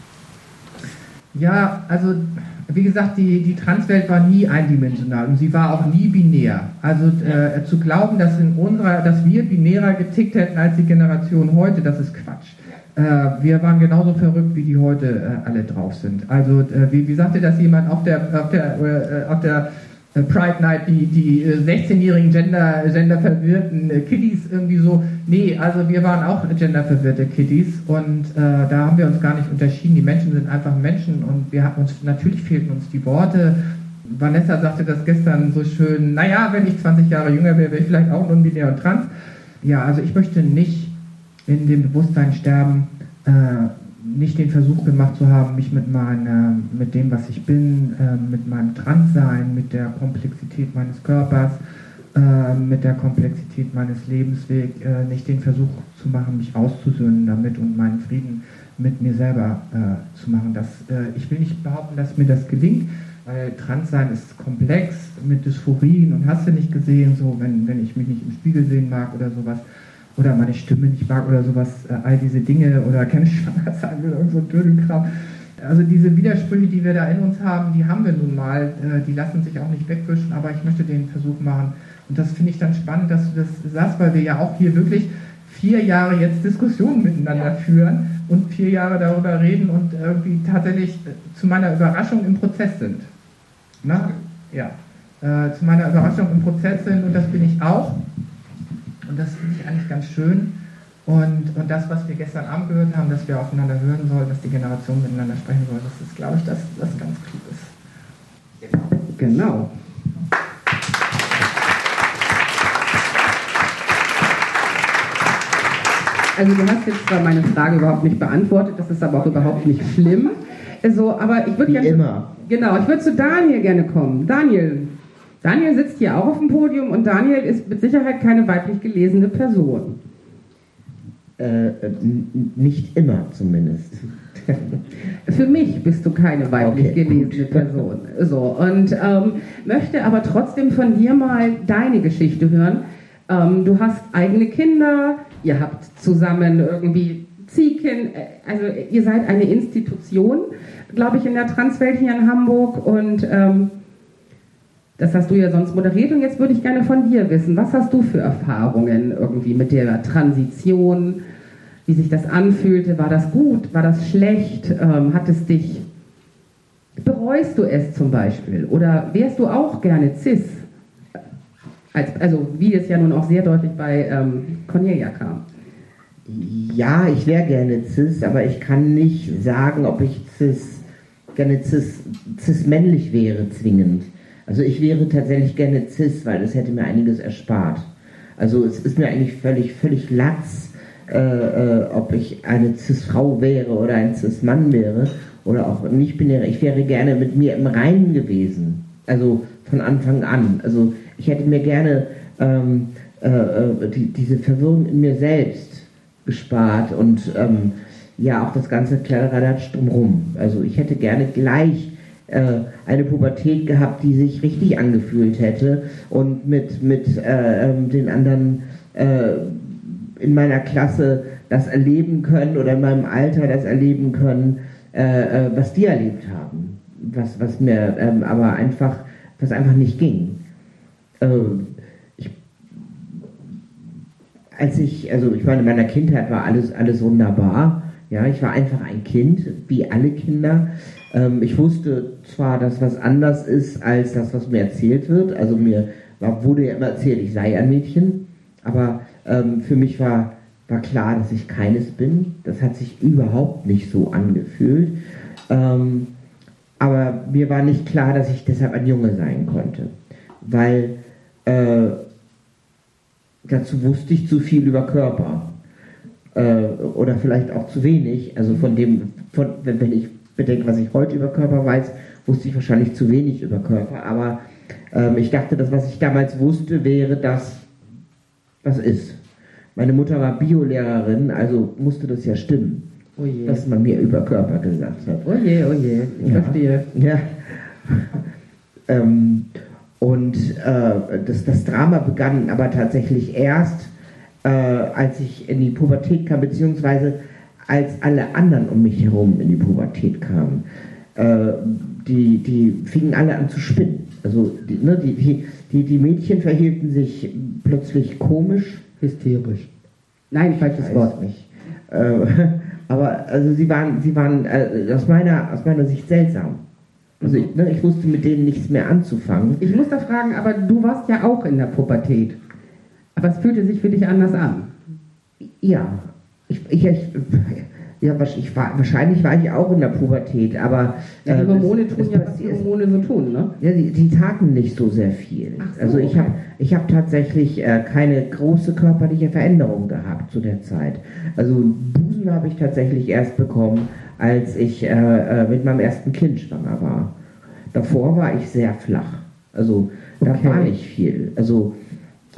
Ja, also wie gesagt, die, die Transwelt war nie eindimensional und sie war auch nie binär. Also äh, zu glauben, dass, in unserer, dass wir binärer getickt hätten als die Generation heute, das ist Quatsch. Wir waren genauso verrückt, wie die heute äh, alle drauf sind. Also, äh, wie, wie sagte das jemand auf der, auf der, äh, auf der äh, Pride Night, die, die äh, sechzehnjährigen Gender, genderverwirrten äh, Kiddies irgendwie so, nee, also wir waren auch genderverwirrte Kiddies und äh, da haben wir uns gar nicht unterschieden. Die Menschen sind einfach Menschen und wir hatten uns, natürlich fehlten uns die Worte. Vanessa sagte das gestern so schön, naja, wenn ich zwanzig Jahre jünger wäre, wäre ich vielleicht auch non-binär und trans. Ja, also ich möchte nicht in dem Bewusstsein sterben, äh, nicht den Versuch gemacht zu haben, mich mit meiner, mit dem, was ich bin, äh, mit meinem Transsein, mit der Komplexität meines Körpers, äh, mit der Komplexität meines Lebenswegs, äh, nicht den Versuch zu machen, mich auszusöhnen damit und meinen Frieden mit mir selber äh, zu machen. Das, äh, ich will nicht behaupten, dass mir das gelingt, weil Transsein ist komplex mit Dysphorien und hast du nicht gesehen, so wenn, wenn ich mich nicht im Spiegel sehen mag oder sowas, oder meine Stimme nicht mag oder sowas, äh, all diese Dinge oder keine schwanger sein will, irgend so ein Dödelkram. Also diese Widersprüche, die wir da in uns haben, die haben wir nun mal, äh, die lassen sich auch nicht wegwischen, aber ich möchte den Versuch machen. Und das finde ich dann spannend, dass du das sagst, weil wir ja auch hier wirklich vier Jahre jetzt Diskussionen miteinander ja. führen und vier Jahre darüber reden und irgendwie tatsächlich äh, zu meiner Überraschung im Prozess sind. Na? Ja. Äh, zu meiner Überraschung im Prozess sind und das bin ich auch. Und das finde ich eigentlich ganz schön. Und, und das, was wir gestern Abend gehört haben, dass wir aufeinander hören sollen, dass die Generationen miteinander sprechen sollen, das ist, glaube ich, das, was ganz klug ist. Genau. Also du hast jetzt zwar meine Frage überhaupt nicht beantwortet, das ist aber auch überhaupt nicht schlimm. Also, aber ich würde gerne... immer. Genau, ich würde zu Daniel gerne kommen. Daniel... Daniel sitzt hier auch auf dem Podium und Daniel ist mit Sicherheit keine weiblich gelesene Person. Äh, nicht immer zumindest. Für mich bist du keine weiblich okay, gelesene gut. Person. So, und ähm, möchte aber trotzdem von dir mal deine Geschichte hören. Ähm, du hast eigene Kinder, ihr habt zusammen irgendwie Ziehkind, also ihr seid eine Institution, glaube ich, in der Transwelt hier in Hamburg und ähm, das hast du ja sonst moderiert und jetzt würde ich gerne von dir wissen, was hast du für Erfahrungen irgendwie mit der Transition, wie sich das anfühlte, war das gut, war das schlecht, ähm, hat es dich bereut? bereust du es zum Beispiel? Oder wärst du auch gerne cis? Als, also wie es ja nun auch sehr deutlich bei ähm, Cornelia kam. Ja, ich wäre gerne cis, aber ich kann nicht sagen, ob ich cis, gerne cis, cis-männlich wäre, zwingend. Also ich wäre tatsächlich gerne cis, weil das hätte mir einiges erspart. Also es ist mir eigentlich völlig, völlig latz, äh, äh, ob ich eine cis-Frau wäre oder ein cis-Mann wäre oder auch nicht-binäre. Ich wäre gerne mit mir im Reinen gewesen. Also von Anfang an. Also ich hätte mir gerne ähm, äh, die, diese Verwirrung in mir selbst gespart und ähm, ja auch das ganze Kladderadatsch drumherum. Also ich hätte gerne gleich äh, eine Pubertät gehabt, die sich richtig angefühlt hätte und mit, mit äh, ähm, den anderen äh, in meiner Klasse das erleben können oder in meinem Alter das erleben können, äh, äh, was die erlebt haben. Was, was mir ähm, aber einfach, was einfach nicht ging. Äh, ich, als ich, also ich meine, in meiner Kindheit war alles, alles wunderbar. Ja, ich war einfach ein Kind, wie alle Kinder. Ähm, ich wusste zwar, dass was anders ist als das, was mir erzählt wird. Also mir war, wurde ja immer erzählt, ich sei ein Mädchen. Aber ähm, für mich war, war klar, dass ich keines bin. Das hat sich überhaupt nicht so angefühlt. Ähm, aber mir war nicht klar, dass ich deshalb ein Junge sein konnte. Weil äh, dazu wusste ich zu viel über Körper. Äh, oder vielleicht auch zu wenig. Also von dem, von, wenn, wenn ich bedenke, was ich heute über Körper weiß, wusste ich wahrscheinlich zu wenig über Körper. Aber ähm, ich dachte, das, was ich damals wusste, wäre das, was ist. Meine Mutter war Biolehrerin, also musste das ja stimmen, oh je. was man mir über Körper gesagt hat. Oh je, oh je, ich ja. verstehe. Ja. ähm, und äh, das, das Drama begann aber tatsächlich erst, äh, als ich in die Pubertät kam, beziehungsweise als alle anderen um mich herum in die Pubertät kamen. Äh, die, die fingen alle an zu spinnen. Also die, ne, die, die, die, die Mädchen verhielten sich plötzlich komisch. Hysterisch. Nein, falsches Weiß Wort. nicht. Äh, aber also sie waren, sie waren äh, aus, meiner, aus meiner Sicht seltsam. Also ich, ne, ich wusste mit denen nichts mehr anzufangen. Ich muss da fragen, aber du warst ja auch in der Pubertät. Aber es fühlte sich für dich anders an. Ja, ich, ich, ich, ja ich war, wahrscheinlich war ich auch in der Pubertät, aber ja, die äh, Hormone es, tun es ja, was die Hormone so tun, ne? Ja, die, die taten nicht so sehr viel. Ach so, also ich okay. habe ich hab tatsächlich äh, keine große körperliche Veränderung gehabt zu der Zeit. Also Busen habe ich tatsächlich erst bekommen, als ich äh, äh, mit meinem ersten Kind schwanger war. Davor war ich sehr flach. Also da Okay. war nicht viel. Also äh,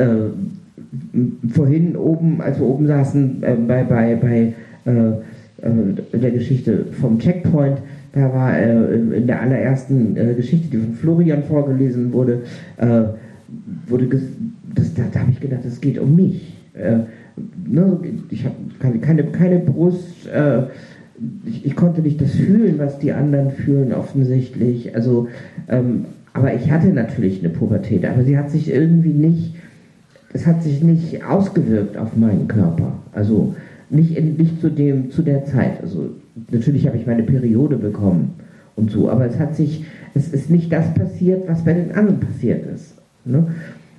vorhin oben, als wir oben saßen äh, bei, bei, bei äh, äh, der Geschichte vom Checkpoint, da war äh, in der allerersten äh, Geschichte, die von Florian vorgelesen wurde, äh, wurde ges- das, da, da habe ich gedacht, es geht um mich. Äh, ne, ich habe keine, keine, keine Brust, äh, ich, ich konnte nicht das fühlen, was die anderen fühlen, offensichtlich. Also, ähm, aber ich hatte natürlich eine Pubertät, aber sie hat sich irgendwie nicht, es hat sich nicht ausgewirkt auf meinen Körper. Also nicht, in, nicht zu, dem, zu der Zeit. Also natürlich habe ich meine Periode bekommen und so, aber es hat sich, es ist nicht das passiert, was bei den anderen passiert ist. Ne?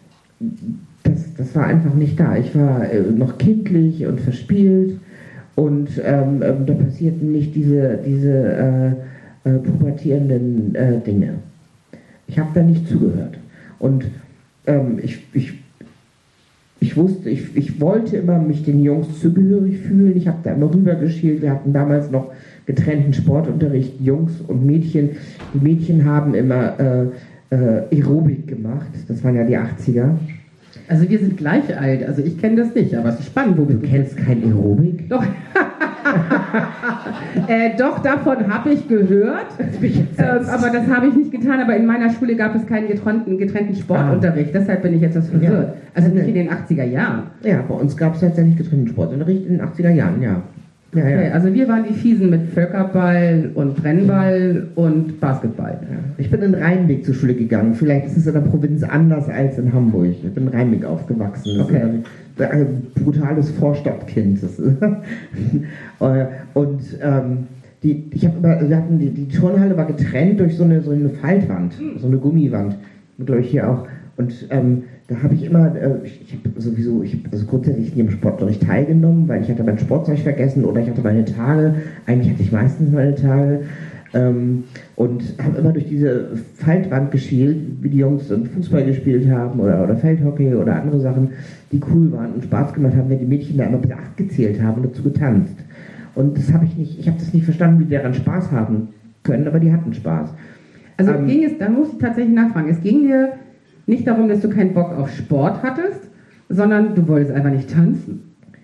Das, das war einfach nicht da. Ich war äh, noch kindlich und verspielt und ähm, ähm, da passierten nicht diese, diese äh, äh, pubertierenden äh, Dinge. Ich habe da nicht zugehört. Und ähm, ich, ich Ich wusste, ich, ich wollte immer mich den Jungs zugehörig fühlen. Ich habe da immer rübergeschielt. Wir hatten damals noch getrennten Sportunterricht, Jungs und Mädchen. Die Mädchen haben immer äh, äh, Aerobik gemacht. Das waren ja die achtziger. Also wir sind gleich alt, also ich kenne das nicht, aber es ist spannend, wo Du kennst kein Aerobik? Doch. äh, doch, davon habe ich gehört, äh, aber das habe ich nicht getan, aber in meiner Schule gab es keinen getrennten, getrennten Sportunterricht, ah. Deshalb bin ich jetzt etwas verwirrt. Ja. Also nicht in den achtziger Jahren. Ja, bei uns gab es tatsächlich getrennten Sportunterricht in den achtziger Jahren, ja. Ja, ja. Okay, also wir waren die Fiesen mit Völkerball und Brennball und Basketball. Ja. Ich bin in Rheinbeck zur Schule gegangen. Vielleicht ist es in der Provinz anders als in Hamburg. Ich bin in Rheinbeck aufgewachsen. Das Okay. ist ein brutales Vorstadtkind. Das ist und ähm, die, ich habe immer, wir hatten die, die Turnhalle war getrennt durch so eine, so eine Faltwand, so eine Gummiwand, glaube ich hier auch. Und ähm, da habe ich immer, äh, ich, ich habe sowieso, ich habe also grundsätzlich nie im Sportunterricht teilgenommen, weil ich hatte mein Sportzeug vergessen oder ich hatte meine Tage. Eigentlich hatte ich meistens meine Tage. Ähm, und habe immer durch diese Faltwand geschielt, wie die Jungs Fußball gespielt haben oder, oder Feldhockey oder andere Sachen, die cool waren und Spaß gemacht haben, wenn die Mädchen da immer bis acht gezählt haben und dazu getanzt. Und das habe ich nicht, ich habe das nicht verstanden, wie die daran Spaß haben können, aber die hatten Spaß. Also Ähm, ging es, da muss ich tatsächlich nachfragen, es ging dir nicht darum, dass du keinen Bock auf Sport hattest, sondern du wolltest einfach nicht tanzen.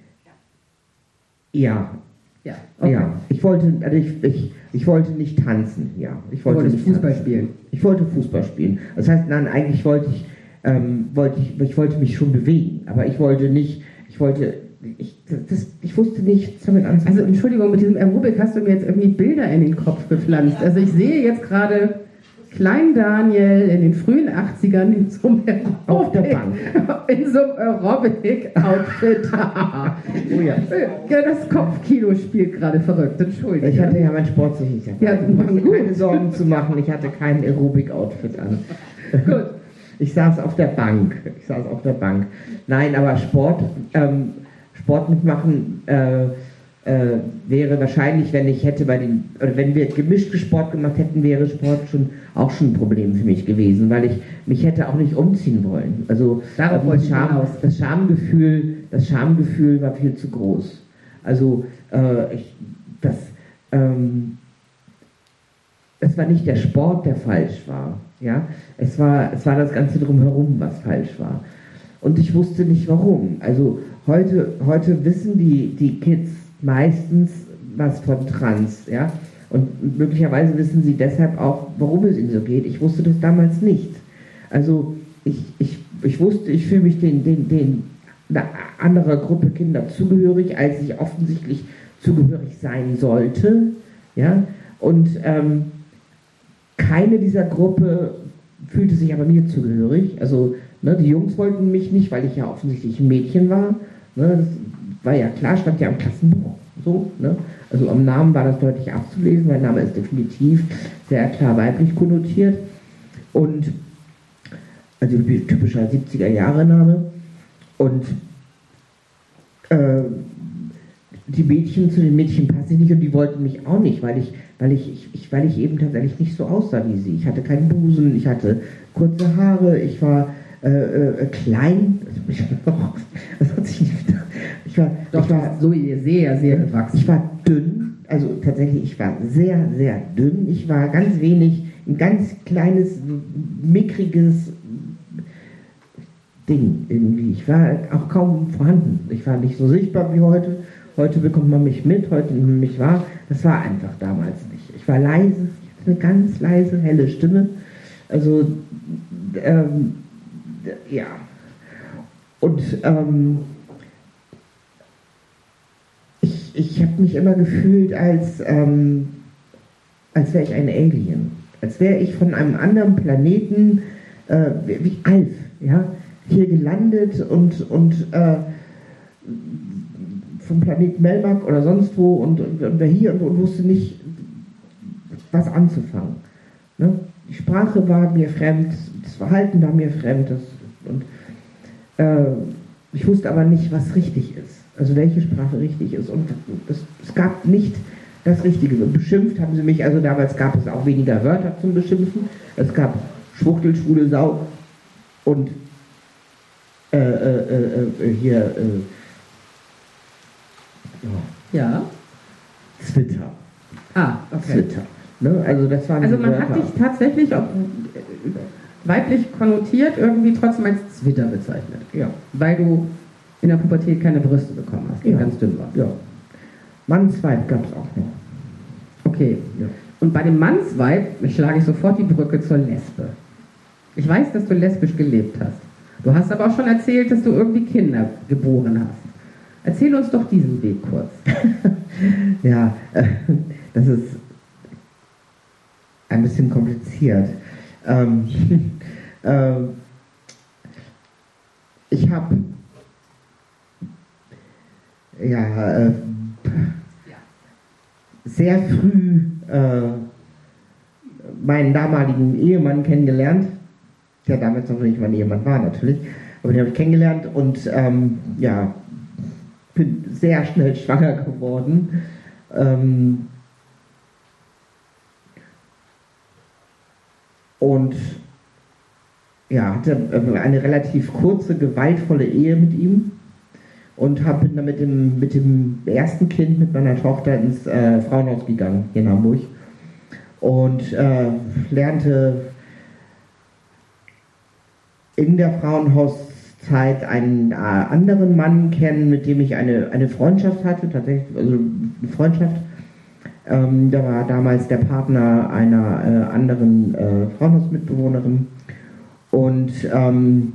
Ja. Ja, Ja, ich wollte, also ich, ich, ich wollte nicht tanzen, ja. Ich wollte Du wolltest nicht Fußball tanzen. spielen. Ich wollte Fußball spielen. Das heißt, nein, eigentlich wollte ich, ähm, wollte ich, ich wollte mich schon bewegen, aber ich wollte nicht, ich wollte, ich, das, ich wusste nichts damit anzufangen. Also Entschuldigung, mit diesem Aerobic hast du mir jetzt irgendwie Bilder in den Kopf gepflanzt. Also ich sehe jetzt gerade Klein Daniel in den frühen achtzigern in so einem Aerobic, Auf der Bank. in so einem Aerobic-Outfit. Oh ja. Ja, das Kopfkino spielt gerade verrückt, entschuldige. Ich hatte ja mein Sportzeug nicht dabei. Ja, Ich musste gut. keine Sorgen zu machen, ich hatte kein Aerobic-Outfit an. Gut. Ich saß auf der Bank. Ich saß auf der Bank. Nein, aber Sport, ähm, Sport mitmachen äh, äh, wäre wahrscheinlich, wenn ich hätte bei den, oder wenn wir gemischt Sport gemacht hätten, wäre Sport schon auch schon ein Problem für mich gewesen, weil ich mich hätte auch nicht umziehen wollen. Also Darauf ähm, wollte das, ich Scham, hinaus. das Schamgefühl, das Schamgefühl war viel zu groß. Also äh, ich, das, ähm, es war nicht der Sport, der falsch war. Ja? Es war, es war das Ganze drumherum, was falsch war. Und ich wusste nicht warum. Also heute, heute wissen die, die Kids meistens was von Trans. Ja? Und möglicherweise wissen sie deshalb auch, worum es ihnen so geht. Ich wusste das damals nicht. Also ich, ich, ich wusste, ich fühle mich den, den, den einer anderen Gruppe Kinder zugehörig, als ich offensichtlich zugehörig sein sollte. Ja? Und ähm, keine dieser Gruppe fühlte sich aber mir zugehörig. Also ne, die Jungs wollten mich nicht, weil ich ja offensichtlich ein Mädchen war. Ne, das war ja klar, stand ja im Klassenbuch. So, ne? Also am Namen war das deutlich abzulesen. Mein Name ist definitiv sehr klar weiblich konnotiert. Und also typischer siebziger-Jahre-Name. Und äh, die Mädchen, zu den Mädchen passe ich nicht und die wollten mich auch nicht, weil ich, weil ich, ich, ich, weil ich eben tatsächlich nicht so aussah wie sie. Ich hatte keinen Busen, ich hatte kurze Haare, ich war äh, äh, klein. Das hat sich nicht wieder. Ich war, Doch, ich war so sehr, sehr gewachsen. ich war dünn, also tatsächlich, ich war sehr, sehr dünn. Ich war ganz wenig, ein ganz kleines, mickriges Ding irgendwie. Ich war auch kaum vorhanden. Ich war nicht so sichtbar wie heute. Heute bekommt man mich mit, heute nimmt man mich wahr. Das war einfach damals nicht. Ich war leise, ich hatte eine ganz leise, helle Stimme. Also, ähm, ja. Und ähm, ich, ich habe mich immer gefühlt, als, ähm, als wäre ich ein Alien. Als wäre ich von einem anderen Planeten, äh, wie Alf, ja, hier gelandet und, und äh, vom Planet Melmac oder sonst wo und, und, und war hier und, und wusste nicht, was anzufangen. Ne? Die Sprache war mir fremd, das Verhalten war mir fremd das, und äh, ich wusste aber nicht, was richtig ist. Also welche Sprache richtig ist. Und es, es gab nicht das Richtige. Beschimpft haben sie mich, also damals gab es auch weniger Wörter zum Beschimpfen. Es gab Schwuchtel, Schwule, Sau und äh, äh, äh, hier äh, oh, Ja. Twitter. Ah, okay. Twitter. Ne? Also das waren Also die man Wörter. hat dich tatsächlich, ob, äh, weiblich konnotiert, irgendwie trotzdem als Zwitter bezeichnet. Ja. Weil du in der Pubertät keine Brüste bekommen hast, die Ja. ganz dünn warst. Ja. Mannsweib gab es auch noch. Okay. Ja. Und bei dem Mannsweib schlage ich sofort die Brücke zur Lesbe. Ich weiß, dass du lesbisch gelebt hast. Du hast aber auch schon erzählt, dass du irgendwie Kinder geboren hast. Erzähl uns doch diesen Weg kurz. Ja, äh, das ist ein bisschen kompliziert. Ähm, äh, ich habe ja, äh, sehr früh äh, meinen damaligen Ehemann kennengelernt, der damals noch nicht mein Ehemann war natürlich, aber den habe ich kennengelernt und ähm, ja, bin sehr schnell schwanger geworden. Ähm, und ja, hatte eine relativ kurze, gewaltvolle Ehe mit ihm und habe dann mit dem, mit dem ersten Kind, mit meiner Tochter ins äh, Frauenhaus gegangen hier in Hamburg und äh, lernte in der Frauenhauszeit einen äh, anderen Mann kennen, mit dem ich eine, eine Freundschaft hatte, tatsächlich, also eine Freundschaft. Ähm, der war damals der Partner einer äh, anderen äh, Frauenhausmitbewohnerin. Und ähm,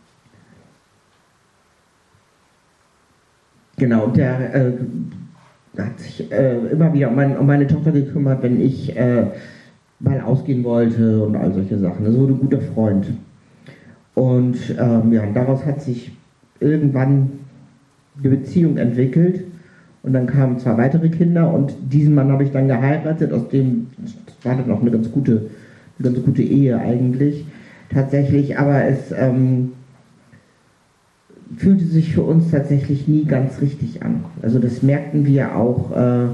genau, der äh, hat sich äh, immer wieder um, mein, um meine Tochter gekümmert, wenn ich äh, mal ausgehen wollte und all solche Sachen. Das wurde ein guter Freund. Und ähm, ja, daraus hat sich irgendwann eine Beziehung entwickelt. Und dann kamen zwei weitere Kinder und diesen Mann habe ich dann geheiratet, aus dem war dann auch eine ganz gute, eine ganz gute Ehe eigentlich. Tatsächlich, aber es ähm, fühlte sich für uns tatsächlich nie ganz richtig an. Also das merkten wir auch, äh,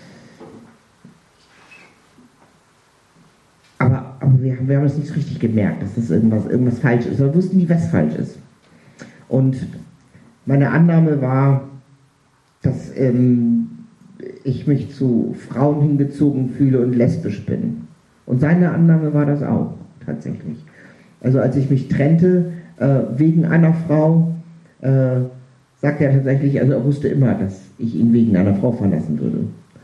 aber, aber wir, wir haben es nicht so richtig gemerkt, dass das irgendwas, irgendwas falsch ist. Wir wussten nie, was falsch ist. Und meine Annahme war, dass ähm, ich mich zu Frauen hingezogen fühle und lesbisch bin. Und seine Annahme war das auch, tatsächlich. Also als ich mich trennte äh, wegen einer Frau, äh, sagte er tatsächlich, also er wusste immer, dass ich ihn wegen einer Frau verlassen würde.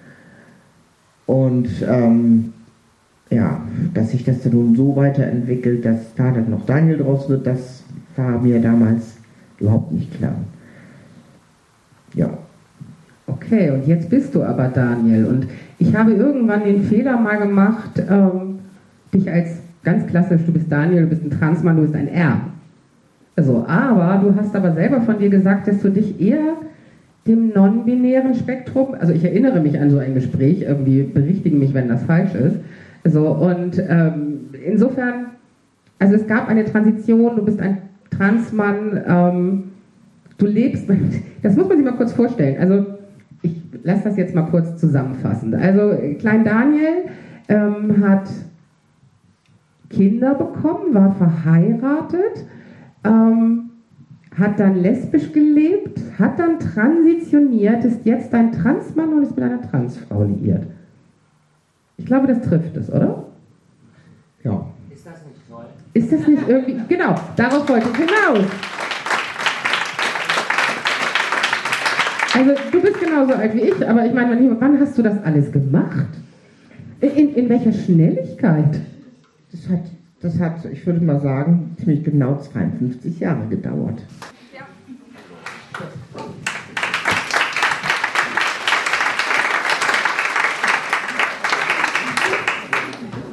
Und ähm, ja, dass sich das dann nun so weiterentwickelt, dass da dann noch Daniel draus wird, das war mir damals überhaupt nicht klar. Ja. Okay, und jetzt bist du aber Daniel. Und ich habe irgendwann den Fehler mal gemacht, ähm, dich als ganz klassisch, du bist Daniel, du bist ein Transmann, du bist ein R. Also, aber du hast aber selber von dir gesagt, dass du dich eher dem non-binären Spektrum, also ich erinnere mich an so ein Gespräch, irgendwie berichtigen mich, wenn das falsch ist. Also, und ähm, insofern, also es gab eine Transition, du bist ein Transmann, ähm, du lebst, das muss man sich mal kurz vorstellen, also ich lasse das jetzt mal kurz zusammenfassen. Also Klein Daniel ähm, hat Kinder bekommen, war verheiratet, ähm, hat dann lesbisch gelebt, hat dann transitioniert, ist jetzt ein Transmann und ist mit einer Transfrau liiert. Ich glaube, das trifft es, oder? Ja. Ist das nicht toll? Ist das nicht irgendwie... Genau, darauf wollte ich hinaus. Also du bist genauso alt wie ich, aber ich meine, mein Lieber, wann hast du das alles gemacht? In, in welcher Schnelligkeit? Das hat, das hat, ich würde mal sagen, ziemlich genau zweiundfünfzig Jahre gedauert. Ja.